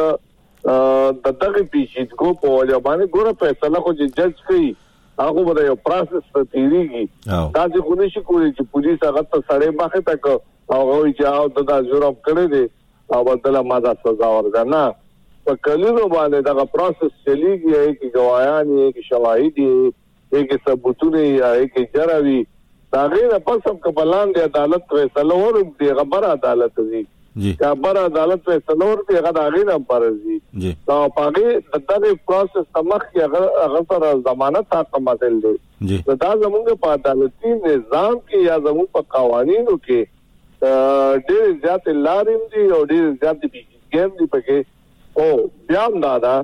د دغې پیچیدګو په وجه باندې ګوره فیصله خو چې جج کوي هغه به د یو پروسس ته تېرېږي، داسې خو نشي کولی چې پولیس هغه ته سړی مخې ته کړ او هغه وایي چې او ته دا جرم کړی دی او بدله ما دا سزا ورکړه. نه، په کلونو باندې دغه پروسس چلېږي، هغې کې ګواهیان وي، هغې کې شواهد وي، هغې کې ثبوتونه وي، هغې کې جرم وي، دا غیر پس هم که بلاندې عدالت فیصله ورکړي هغه بر عدالت ځي، که بر عدالت فیصله ورکړي هغه د هغې نه بر ځي. نو په هغې د دغې پروسس ته مخکې هغه سره ضمانت حق مدل دی. نو دا زموږ په عدالتي نظام کې یا زموږ په قوانینو کې ډېرې زیاتې لارې هم دي او ډېرې زیاتې پیچیدګۍ هم دي پکې. خو بیا هم دا ده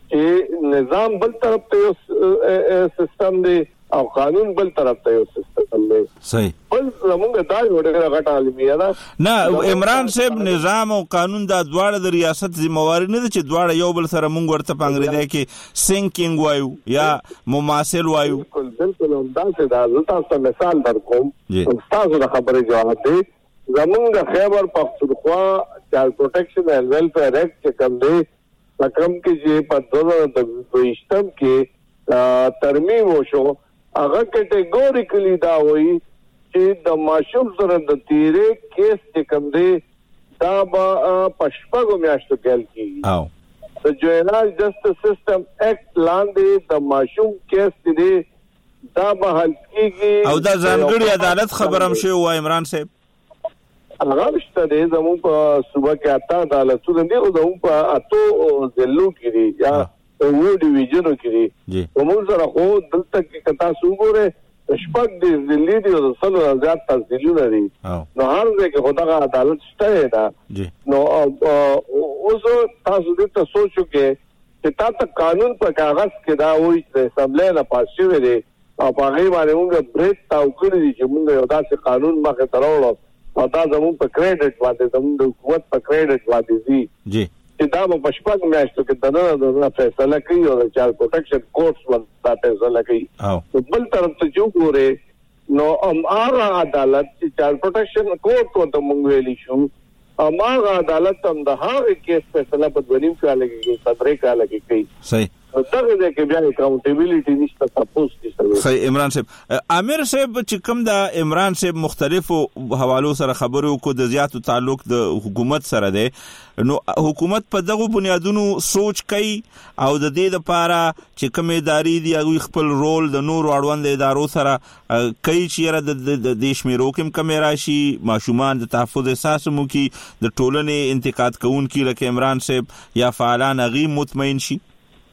چې نظام بل طرف ته یو سیستم دی او قانون بل طرف ته یو سیستم دی. صحیح. بل زموږ دا یو ډېره غټه عالمیه ده. نه عمران صاحب، نظام او قانون دا دواړه د ریاست ذمہواري نه ده چې دواړه یو بل سره موږ ورته په انګریزي کې سینکینګ وایو یا مماثل وایو. بالکل بالکل همداسې ده. زه تاسو ته مثال درکوم، ستاسو د خبرې جواب دی. زموږ د خیبر پختونخوا چایلډ پروټیکشن اینڈ ویلفیر ایکټ چې کوم دی په کوم کې چې په دوه زره دویشتم کې ترمیم وشو، هغه کټګوریکلی دا وایي چې د ماشوم سره د تیرې کیس چې کوم دی دا به په شپږو میاشتو پیل کېږي. د جوینایل جسټس سیسټم ایکټ لاندې د ماشوم کیس چې دی دا به حل کېږي او دا ځانګړي عدالت خبر هم شوی و عمران صاحب. هغه شته دی زموږ په صوبه کې اته عدالتونه دي او زموږ په اتو ضلعو کې دي یا اووه ډیویژنو کې دي. موږ سره خو دلته کې که تاسو وګورئ شپږ دې ضلعې دي او د سلو نه زیات تحصیلونه دي، نو هر ځای کې خو دغه عدالت شته ده. نو اوس تاسو دې ته سوچ وکړئ چې تا ته قانون په کاغذ کې دا وایي چې د اسمبلۍ نه پاس شوی دی او په هغې باندې موږ برید تاو کړي دي چې موږ یو داسې قانون مخې ته راوړو او دا زموږ په کریډټ باندې زموږ د حکومت په کریډټ باندې ځي چې دا به په شپږ میاشتو کې دننه دننه فیصله کوي او د چایلډ پروټیکشن کورټس باندې دا فیصله کوي. بل طرف ته چې وګورئ نو هغه عدالت چې چایلډ پروټیکشن کورټ کو ته مونږ ویلی شو هغه عدالت هم د هغه کیس فیصله په دونیم کال کې صدرې کال کې کوي صحیح دغه د کې بیا اکاونټیبিলিټي نشته تاسو کې صحیح. عمران صاحب امیر صاحب چې کوم د عمران صاحب مختلفو حوالو سره خبرو کو د زیاتو تعلق د حکومت سره دی نو حکومت په دغه بنیادونو سوچ کوي او د دې لپاره چې کوم ادارې دی هغه خپل رول د نور اړوند ادارو سره کوي چې د دیش میرو کوم کیمرا شي ماشومان د تحفظ احساس مو کی د ټولنې انتقاد کوونکي لکه عمران صاحب یا فعالان غي مطمئن شي.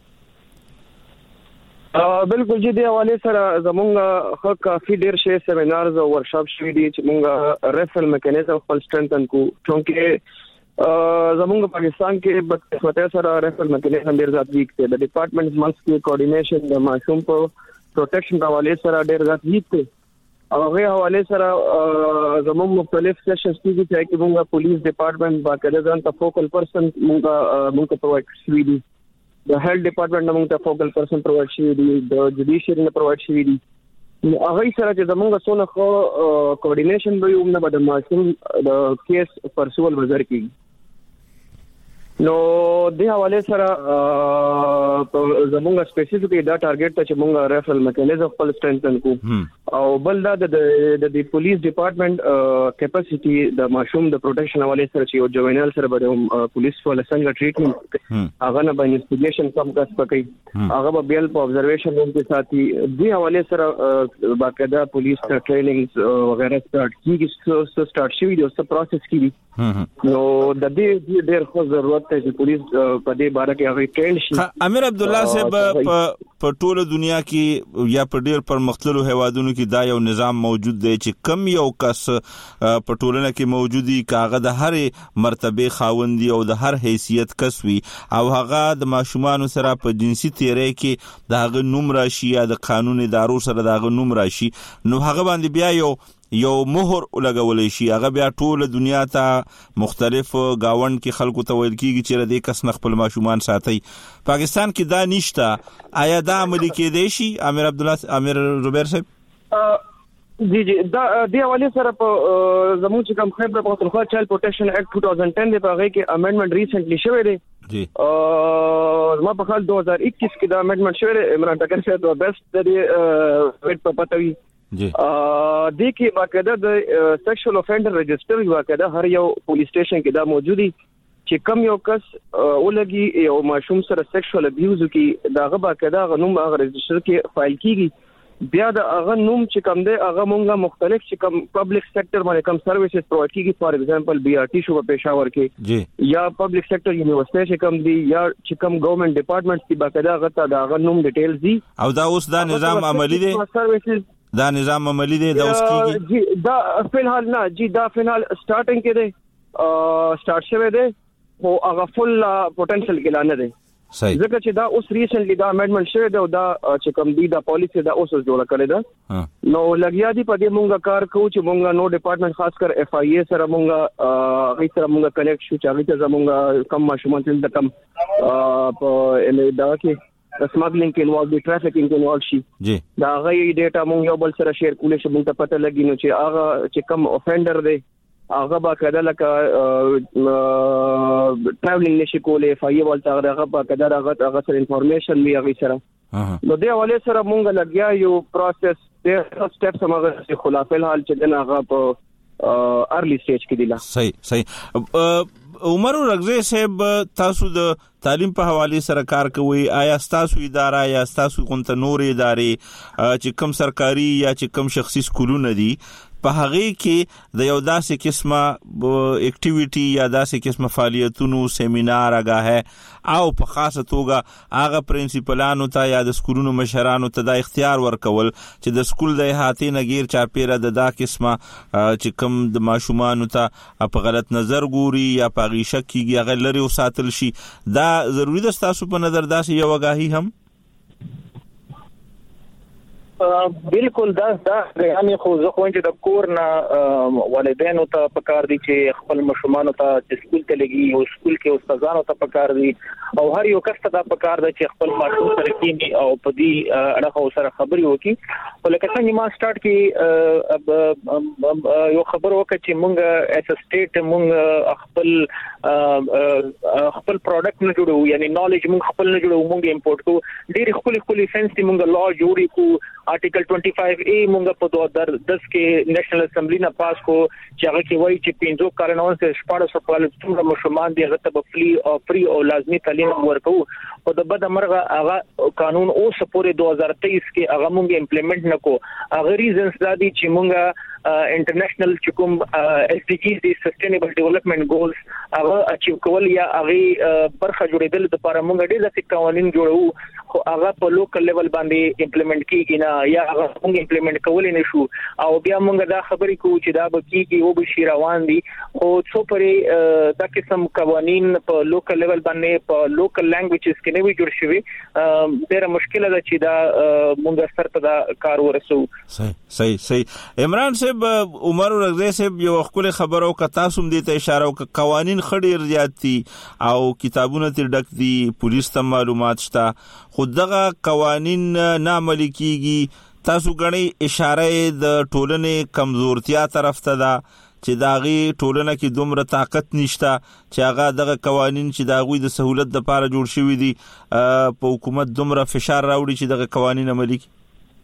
بالکل جی دی حواله سره زمونږ خو کافي ډیر شی سیمینارز او ورکشاپ شوي دي چې مونږ ریفرل میکانیزم خپل سټرنتن کو چونکه زمونږ پاکستان کې بقسمته سره ریفرل میکانیزم ډیر زیات ویک دی د ډپارټمنټ منځ کې کوارډینیشن د ماشوم په پروټیکشن حواله سره ډیر زیات ویک دی او هغه حواله سره زموږ مختلف سیشنز کې چې موږ پولیس ډپارټمنټ باقاعده ځان ته فوکل پرسن موږ موږ پرووایډ شوی دي د هیلث ډپارټمنټ موږ ته فوکل پرسن پرووایډ شوی دي د جوډیشری نه پرووایډ شوی دي هغه سره چې زموږ څونه خو کوارډینیشن به یو نه بده ماشوم د کیس پرسول وزر کی نو د حواله سره زموږ سپیسیفیکلی دا ټارګټ ته چې موږ ریفرل میکانیزم خپل سټرنتن کو او بل دا د د پولیس ډپارټمنټ کیپاسټي د ماشوم د پروټیکشن حواله سره چې یو جوینل سره به پولیس ول څنګه ټریټمنټ هغه نه به انویسټیګیشن کم کس پکې هغه به بیل په ابزرویشن روم کې ساتي د حواله سره باقاعده پولیس ټریننګز وغیرہ سٹارټ کیږي سٹارټ شوی دی او څه پروسس کیږي نو د دې ډېر خو ضرورت ته چې پولیس په دې باره کې هغه ټرین شي. امیر عبد الله صاحب په ټوله دنیا کې یا په ډېر پرمختللو هیوادونو کې دا یو نظام موجود دی چې کم یو کس په ټولنه کې موجودي کاغه د هر مرتبه خاوندي او د هر حیثیت کس وي او هغه د ماشومان سره په جنسي تیری کې د هغه نوم راشي یا د قانون ادارو سره د هغه نوم راشي نو هغه باندې بیا یو یو مهر لګولې شي هغه بیا ټول دنیا ته مختلف گاوند کې خلکو ته ویل کیږي چې د کس نخپل ماشومان ساتي. پاکستان کې دا نشته آیا دا عملي کېدای شي امیر عبد الله امیر روبیر صاحب؟ جی جی دا د حواله سره په زموږ چې کوم خیبر پختونخوا چایلډ پروټیکشن ایکټ دو هزار دس په هغه کې امندمنت ریسنټلی شوی دی جی ما په خپل دو هزار اکیس کې دا امندمنت شوی دی عمران ټکر صاحب د بیسټ د ویټ په پټوي جی ا د کې باقاعده د سیکشوال افندر رجستر باقاعده هر یو پولیس سټیشن کې دا موجودي چې کم یو کس ولګي یو ماشوم سره سیکشوال ابیوز کی داغه باقاعده غنوم هغه رجستر کې فایل کیږي بیا د هغه نوم چې کم دی هغه مونږه مختلف چې کم پبلک سېکټر باندې کم سرویسز پرووایډ کیږي فار ایگزامپل بي ار ټي شو په پېښور کې جی یا پبلک سېکټر یونیورسيټي چې کم دی یا چې کم ګورنمنت ډپارټمنټس کې باقاعده هغه د هغه نوم ډیټیلز دي او دا اوس دا نظام عملی دی سرویسز دا نظام عملی دی دا اوس کیږي جی دا فلحال نه جی دا فلحال سٹارټینګ کې دی سٹارټ شوه دی او هغه فل پوتنشل کې لانه دی صحیح ځکه چې دا اوس ریسنټلی دا امندمنت شوه دی او دا چې کوم دی دا پالیسی دا اوس جوړه کړی دا نو لګیا دی په دې مونږه کار کوو چې مونږه نو ډپارټمنټ خاص کر اف آی ای سره مونږه هغه سره مونږه کنیکټ شو چې هغه ته زمونږه کم ماشومان چې کم په دا کې سمګلینګ کې انوالو دي ټرافیکینګ کې انوالو شي جی دا غي ډیټا مونږ یو بل سره شیر کولې شو مونږ ته پته لګی نو چې هغه چې کم افندر دی هغه باقاعده لکه ټراولینګ نشي کولای فایي ولته هغه باقاعده هغه هغه سره انفارمیشن وی هغه سره نو دی حواله سره مونږ لګیا یو پروسس د سټیپس هغه خلاف الحال چې دغه هغه په ارلی سټیج کې دی لا صحیح صحیح. عمر رغزی صاحب تاسو د تعلیم په حواله سره کار کوي آیا تاسو اداره یا تاسو کوم نور ادارې چې کوم سرکاري یا چې کوم شخصي سکولونه دي په هغه کې د یو داسې قسمه اکټیویټي یا داسې قسمه فعالیتونو سیمینار هغه او په خاصه توګه هغه پرنسپلانو ته یا د سکولونو مشرانو ته د اختیار ورکول چې د سکول د احاطې نګیر چاپیره د دا قسمه چې کوم د ماشومان ته په غلط نظر ګوري یا په غي شک کیږي هغه لري او ساتل شي دا ضروری ده تاسو په نظر داسې یو غاهي هم بالکل دا دا یعنی خو زه خو چې د کور نه والدینو ته پکار دي چې خپل مشومان ته سکول ته لګي او سکول کې استادانو ته پکار دي او هر یو کس ته دا پکار دي چې خپل ماشوم سره کینی او په دې اړه سره خبري وکړي ولکه څنګه ما سٹارټ کې یو خبر وکړ چې مونږ اس سټیټ مونږ خپل خپل پروډکټ نه جوړو یعنی نالج مونږ خپل نه جوړو مونږ امپورټ کو ډېر خپل خپل سنس دی مونږ لا جوړی کو آرټیکل پچیس اے مونږ په دوه هزار دس کې نېشنل اسمبلی نه پاس کو چې هغه کې وایي چې پنځو کارونو څخه شپږ سو کال څومره مشرومان دي هغه ته فری او فری او لازمي تعلیم ورکو او د بد مرغه هغه قانون او سپورې دوه هزار تیئیس کې هغه مونږ امپلیمنٹ نکو هغه ریزنز دا دي چې مونږ انټرنیشنل چکم اس ډي جی دي سسټینبل ډیولپمنٹ ګولز هغه اچیو کول یا هغه برخه جوړېدل د لپاره مونږ ډېر ځکه قوانين جوړو خو هغه په لوکل لیول باندې امپلیمنٹ کیږي نه یا هغه مونږ امپلیمنٹ کولای نشو او بیا مونږ دا خبرې کوو چې دا به کیږي او به شي روان دي خو څو پرې دا قسم قوانين په لوکل لیول باندې په لوکل لانګویجز کې نه وي جوړ شوی ډېر مشکله ده چې دا مونږ سره دا کار ورسو صحیح صحیح صحیح عمران صاحب عمر رضی صاحب یو خپل خبرو ک تاسو هم دې ته اشاره وک قوانين خډیر زیات دي او کتابونه تر ډک دي پولیس ته معلومات شته خو دغه قوانين نه عملي کیږي تاسو غني اشاره د ټولنې کمزورتیا طرف ته ده چې داغي ټولنه کې دومره طاقت نشته چې هغه دغه قوانين چې داغوی د سہولت لپاره جوړ شوی دي په حکومت دومره فشار راوړي چې دغه قوانين عملي کړي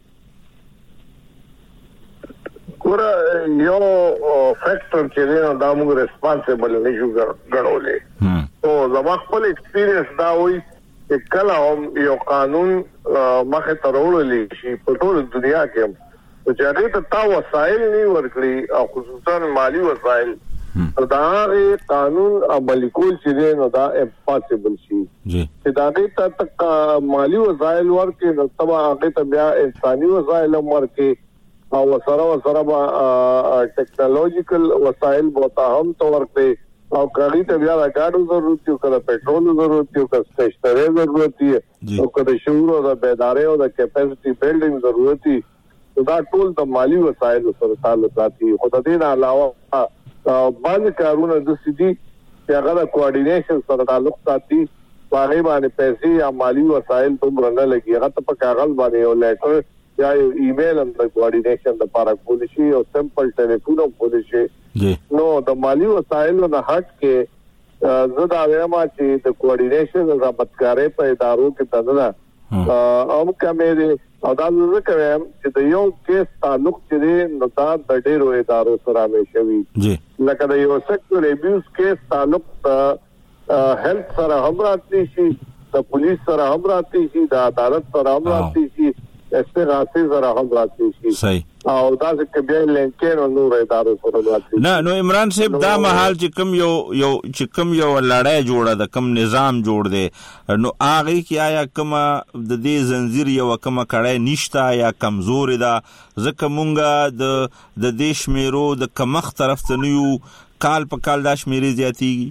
ګور یو فیکټر چې دا موږ ریسپانسیبل نه یو غړولې او زما خپل ایکسپیرینس دا وایي چې کله هم یو قانون مخه ته وړل شي په ټول دنیا کې چې هغه ته تا وسایل نه ورکړي او خصوصا مالی وسایل دا قانون عملي کول چې نو دا امپاسبل شي چې دا ته تک مالی وسایل ورکړي نو تبا هغه ته بیا انساني وسایل ورکړي او سره سره ټیکنالوژیکل وسایل بوتا هم تو ورکړي او کړي ته بیا راګاډو ضرورت یو کړه پېټرول ضرورت یو کړه سټیشنري ضرورت یو کړه شعور او د بیدارۍ او د کیپاسټي بلډینګ ضرورت دی دا ټول د مالی وسایل سره تعلق لري خو د دې علاوه باندې کارونه د سيدي چې هغه د کوارډینیشن سره تعلق ساتي هغه باندې پیسې یا مالی وسایل ته مرنه لګي هغه ته په کاغذ باندې یو لیټر یا یو ایمیل هم د کوارډینیشن لپاره کولی شي او سمپل ټلیفون هم کولی شي نو د مالی وسایلو نه هټ کې زه دا وایم چې د کوارډینیشن رابطکارۍ په ادارو کې تدنه او کومه او دا زه کوم چې د یو کیس تعلق چې نو دا د ډیرو ادارو سره مشوي لکه د یو سیکټر ابیوز کیس تعلق هیلث سره هم راځي شي د پولیس سره هم راځي شي د عدالت سره هم راځي شي استغاثه سره هم راځي شي صحیح او دا چې بیا لینکین او نور ادارو سره راځي نه نو عمران صاحب دا محل چې کوم یو یو چې کوم یو لړۍ جوړه د کوم نظام جوړ دی نو هغه کې آیا کوم د دې زنجیر یو کوم کړه نشته یا کمزور ده ځکه مونږه د د دې شمیرو د کمخ طرف ته نیو کال په کال دا شمیرې زیاتېږي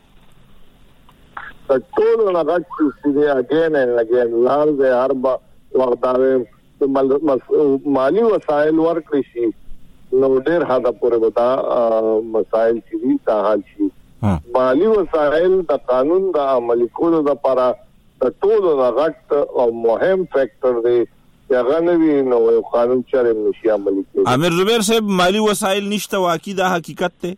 ټول هغه چې دی اگین اینڈ اگین لار دې هر وخت دا مالی وسایل ورکړي شي نو ډېر حدا پورې وتا مسائل چې تا حل شي مالی وسایل د قانون د عملي کولو لپاره د ټولو غټ او مهم فیکٹر دی هغه نوی نو یو قانون چره نشي عملي کوي امیر زبیر صاحب مالی وسایل نشته واقعي دا حقیقت ته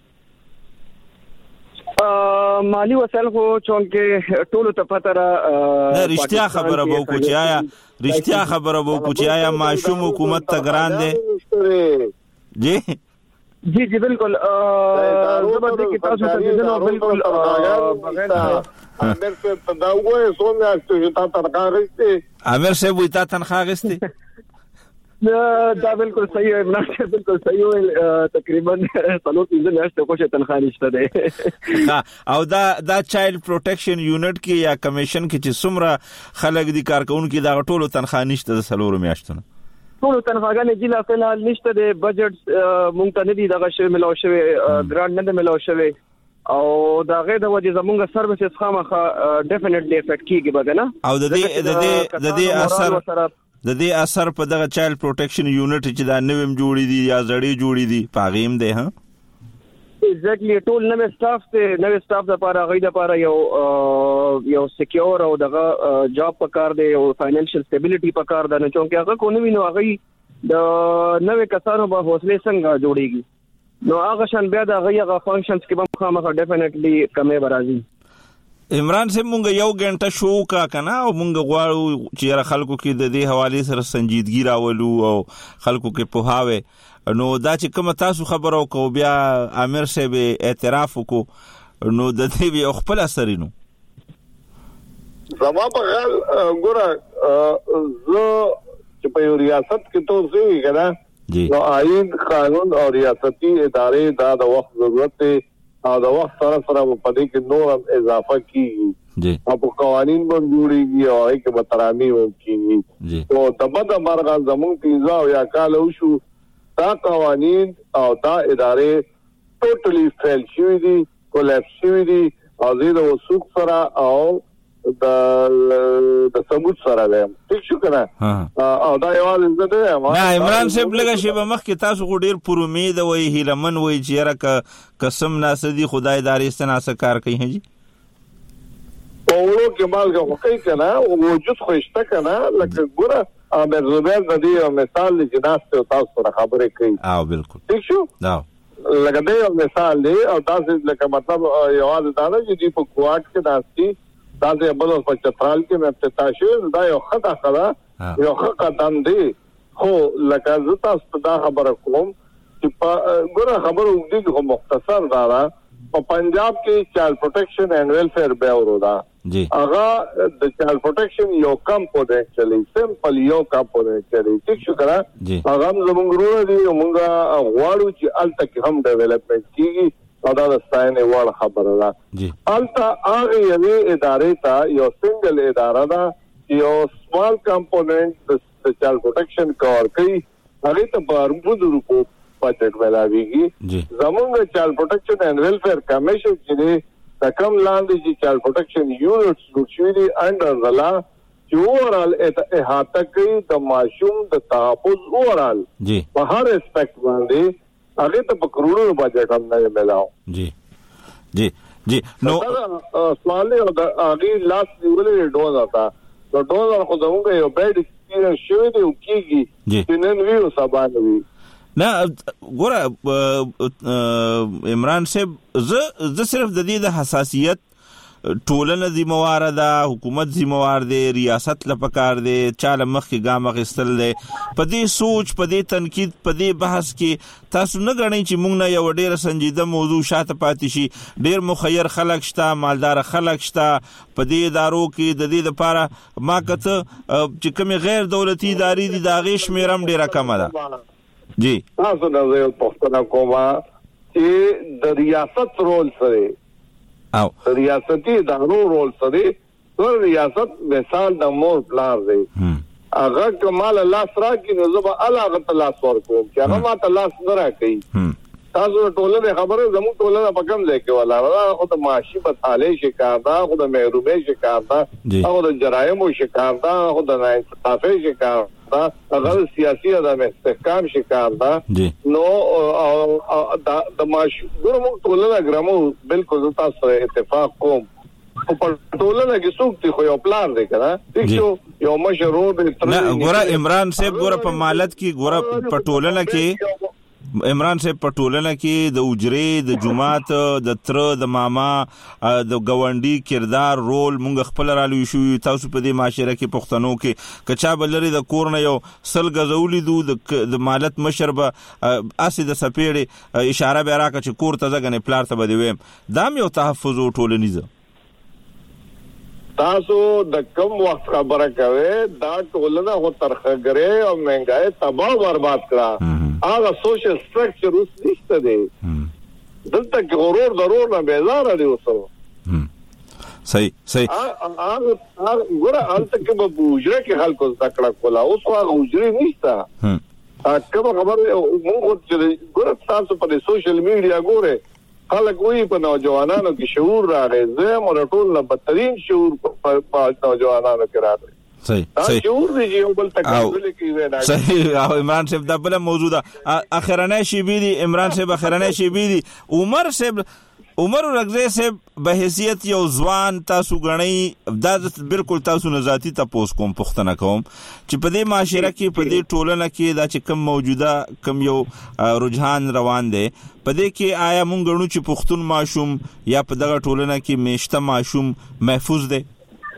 مالی وسایل خو چونکه ټولو ته پته را رښتیا خبره وو کو چې آیا رښتیا خبره وو کو چې آیا معشوم حکومت ته ګران دي جی جی جی بالکل زبردست کی تاسو ته دنو بالکل بغیر امیر صاحب دا وایي څنګه چې تاسو تنخواه غوښتي امیر صاحب وایي تاسو تنخواه غوښتي دا بالکل صحیح ہے عمران صاحب بالکل صحیح ہے تقریبا څلور پنځه میاشتې کوشش تنخواه نشته ده او دا دا چایلډ پروټیکشن یونټ کې یا کمیشن کې چې څومره خلک دي کارکونکو دا ټولو تنخواه نشته د څلور میاشتونو ټولو تنخواهګانې جلا فلحال نشته د بجټ مونږ ته نه دي دغه شی ملو شوی ګرانټ نه ملو شوی او دا غیر د وجه زمونږ سروسز خامخه ډیفینټلی افیکټ کیږي بګنه او د دې د دې د دې اثر د دې اثر په دغه چایلډ پروټیکشن یونټ چې دا نویم جوړی دي یا زړی جوړی دي پاغیم دی ها ایگزیکټلی ټول نوې سټاف ته نوې سټاف لپاره غوډه لپاره یو یو سکیور او دغه جاب پکار دی او فاینانشل سټیبিলিټي پکار ده نه چې هغه کو نوې نو هغه د نوې کسانو په حوصله څنګه جوړیږي نو هغه شان بیا د هغه فنکشنز کې به خامخا ډیفینیټلی کمې برازي عمران صاحب مونږ یو غنټه شو کا کنه او مونږ غواړو چې خلکو کې د دې حواله سره سنجیدګي راولو او خلکو کې پوهاوي نو دا چې کوم تاسو خبرو کو بیا امیر صاحب اعتراف وکړو نو د دې یو خپل اثرینو زما په خیال ګوره زه چې په ریاست کې تو زوی کنه نو آئین قانون او ریاستي ادارې دا د وخت ضرورت دی او د وخت سره سره په دې کې نور هم اضافه کیږي او په قوانين باندې جوړیږي او هغه کې مترامي وکړي او تبد مرغه زمون پیزا او یا کال وشو دا قوانين او دا ادارې ټوټلی فیل شوې دي کولاپس شوې دي او زیاده وسوق سره او د د ثبوت سره ده ٹھیک شو کنه او دا یو ځل ده نه عمران صاحب لګه شی به مخ کې تاسو خو ډیر پر امید وای هیلمن وای چې را قسم ناسدي خدای داري استناسه کار کوي هجی اورو کې مال کا کوي کنه او وجود خوشته کنه لکه ګوره امر زبیر د دې مثال د جناست او تاسو سره خبرې کوي او بالکل ٹھیک شو دا لکه دې مثال دی او تاسو لکه مطلب یو ځل دا نه چې په کوارټ کې داسي تاسو بل په چترال کې مې افتتاح دا یو خطا خلا یو خطا دم دی خو لکه زه تاسو دا خبره کوم چې ګوره خبره وګړي خو مختصر دا په پنجاب کې چایلډ پروټیکشن اینڈ ویلفیر بیورو دا جی هغه د چایلډ پروټیکشن یو کمپوننت چلی سمپل یو کمپوننت چلی ٹھیک شو کنه هغه زموږ ورو دي موږ غواړو چې الته هم ډیولپمنٹ کیږي او دا ستاینه وړ خبره ده جی الته هغه یوه ادارې ته یو سنگل اداره ده یو سمال کمپوننت د چایلډ پروټیکشن کور کوي هغه ته بارمود روپو بجټ ملاويږي زمونږ چایلډ پروټیکشن اینڈ ویلفیر کمیشن چې د کم لاندې چې چایلډ پروټیکشن یونټس جوړ دي انډر د لا چې اورال احاطه کوي د ماشوم د تحفظ اورال جی په هر اسپیکټ باندې هغه ته په کروڑو بجټ هم نه ملاو جی جی جی نو سوال او د هغه لاس نیولې ډوز آتا نو ډوز خو زموږ یو بیډ ایکسپیرینس شوی دی او کیږي چې نن ویو سبا نوي نه ګوره عمران صاحب ز ز صرف د دې د حساسیت ټولنه ذمہوار ده حکومت ذمہوار دی ریاست لپاره دی چاله مخ کې ګام غستل دی په دې سوچ په دې تنقید په دې بحث کې تاسو نه غنئ چې موږ نه یو ډیره سنجیده موضوع شاته پاتې شي ډیر مخیر خلک شته مالدار خلک شته په دې ادارو کې د دې لپاره ما کته چې کوم غیر دولتي ادارې دي دا غیش میرم ډیره کم ده جی تاسو د یو پښتنه کومه چې د ریاست رول سره او ریاستي ادارو رول سره د ریاست مثال د مور پلان دی هغه کمال الله سره کې نو زما الله تعالی سره کوم چې هغه ما تعالی سره کوي تاسو ټولنه خبره زمو ټولنه په کوم ځای کې ولاړه خو د معاشي بطالې شکار ده خو د محرومۍ شکار ده خو د جرایمو شکار ده خو د ناانصافۍ شکار ده هغه سیاسي عدم استحکام شکار ده نو د معاشي ګورم ټولنه ګرامو بالکل تاسو اتفاق کوم په ټولنه کې څوک خو یو پلان دی کنه دیکھو یو مشروع دی نه ګوره عمران صاحب ګوره په مالت کې ګوره په ټولنه کې عمران صاحب په ټولنه کې د اجرې د جماعت د تر د ماما د گاونډي کردار رول مونږ خپل رالو شو تاسو په دې معاشره کې پښتنو کې کچا بلری د کور نه یو سل غزولې دو د مالت مشربه اسې د سپېړې اشاره به راکړه چې کور ته ځګنې پلار ته بده ویم دام یو تحفظ او ټولنیزه تاسو د کم وخت خبره کوي دا ټولنه هو ترخګره او مهنګای تباہ برباد کړه هغه سوشل سټرکچر اوس نشته دی دلته غرور ضرور نه بیزار دی اوسه صحیح صحیح هغه هغه ګوره الته کې به بوجره کې خلکو ذکر کولا اوس هغه بوجره نشته هغه خبره موږ چې ګوره تاسو په سوشل میډیا ګوره خلک وی په نوجوانانو کې شعور راغی زه مور ټول نه بدترین شعور په نوجوانانو کې راغی صحیح صحیح جوړ دی یو بل تکلیف کې وینا صحیح. او عمران صاحب دا بل موضوع ده اخرنه شی بي دي عمران صاحب اخرنه شی بي دي عمر صاحب عمر رغزی صاحب به حیثیت یو ځوان تاسو غنئ دا بالکل تاسو نه ذاتی تاسو کوم پښتنه کوم چې په دې معاشره کې په دې ټولنه کې دا چې کم موجوده کم یو رجحان روان دی په دې کې آیا مونږ غنو چې پښتون ماشوم یا په دغه ټولنه کې میشته ماشوم محفوظ دی؟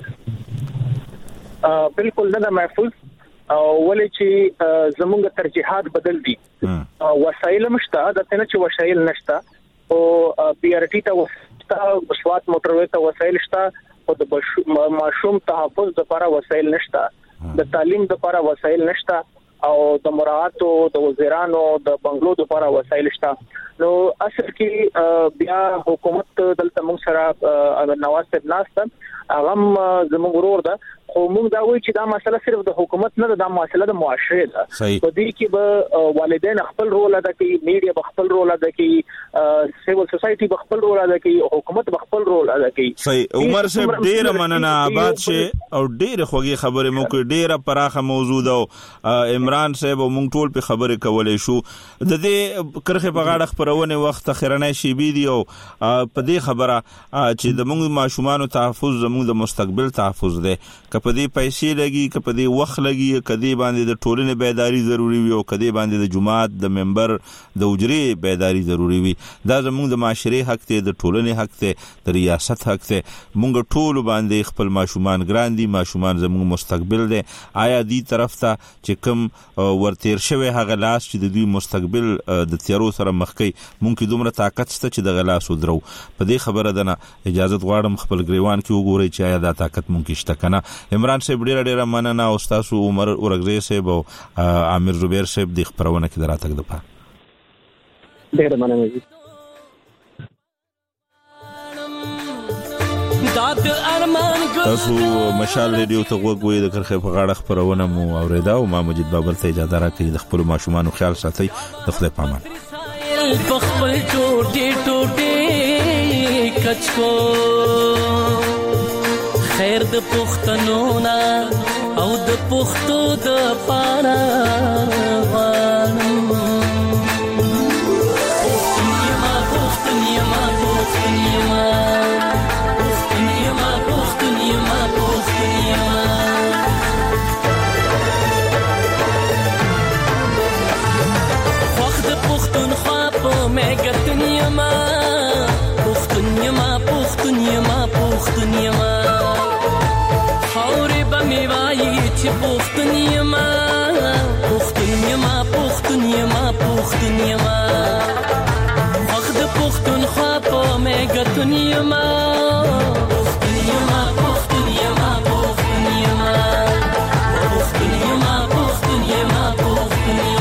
بالکل نه محفوظ او ولې چې زموږ ترجیحات بدل دي وسایل مشته د تنه چې وسایل نشته او بي ار ټي ته وستا بسوات موټروي ته وسایل شته او د ماشوم تحفظ لپاره وسایل نشته د تعلیم لپاره وسایل نشته او د مراعات او د وزیرانو د بنگلو لپاره وسایل شته نو اصل کې بیا حکومت دلته موږ سره نواز صاحب ناسته هغه زموږ ورور ده خو موږ دا وایو چې دا مسله صرف د حکومت نه ده دا مسله د معاشره ده په دې کې به والدین خپل رول ادا کوي میډیا به خپل رول ادا کوي سیول سوسایټي به خپل رول ادا کوي حکومت به خپل رول ادا کوي. صحیح. عمر صاحب ډیر مننه آباد شه او ډیر خوږی خبره مو کوي ډیره پراخه موضوع ده عمران صاحب مونږ ټول په خبره کولای شو د دې کرخه په غاړه خبرونه وخت خیرنه شي بي دي او په دې خبره چې د مونږ ماشومان تحفظ زموږ د مستقبل تحفظ ده کپدی پیسې لګي کپدی وخت لګي کدی باندې د ټولنې بیداری ضروری وي او کدی باندې د جماعت د ممبر د وجري بیداری ضروری وي دا زموږ د معاشري حق ته د ټولنې حق ته د ریاست حق ته مونږ ټول باندې خپل ماشومان ګران دي ماشومان زموږ مستقبل دي آیا دی طرف ته چې کوم ورتیر شوی هغه لاس چې د دوی مستقبل د تیارو سره مخکي مونږ دومره طاقت شته چې د غلاس ودرو په دې خبره ده نه اجازه غواړم خپل ګریوان کې وګورئ چې آیا دا طاقت مونږ شته کنه. عمران صاحب ډیر ډیر مننه او تاسو عمر اورغزی صاحب او عامر زبیر صاحب د خبرونه کې دراتک د پاره ډیر مننه جی. تاسو مشال ریډیو ته وګورئ د کرخه په غاړه خبرونه مو اوریدا او ما مجید بابر ته اجازه راکړئ د خپل ماشومان خیال ساتئ د خدای پامان. خپل ټوټي ټوټي کچکو خیر د پښتنو نا او د پښتو د پاره غواړم پښتنیا پښتنیا پښتنیا پښتنیا پښتنیا پښتنیا وخت د پښتونخوا په مګتنیا ما پښتنیا پښتنیا پښتنیا پښتنیا ما پښتنیا ما پښتنیا ما پښتنیا ما وخت د پښتونخوا په مګتنیا ما پښتنیا ما پښتنیا ما پښتنیا ما پښتنیا ما پښتنیا ما پښتنیا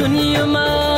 دنیا ما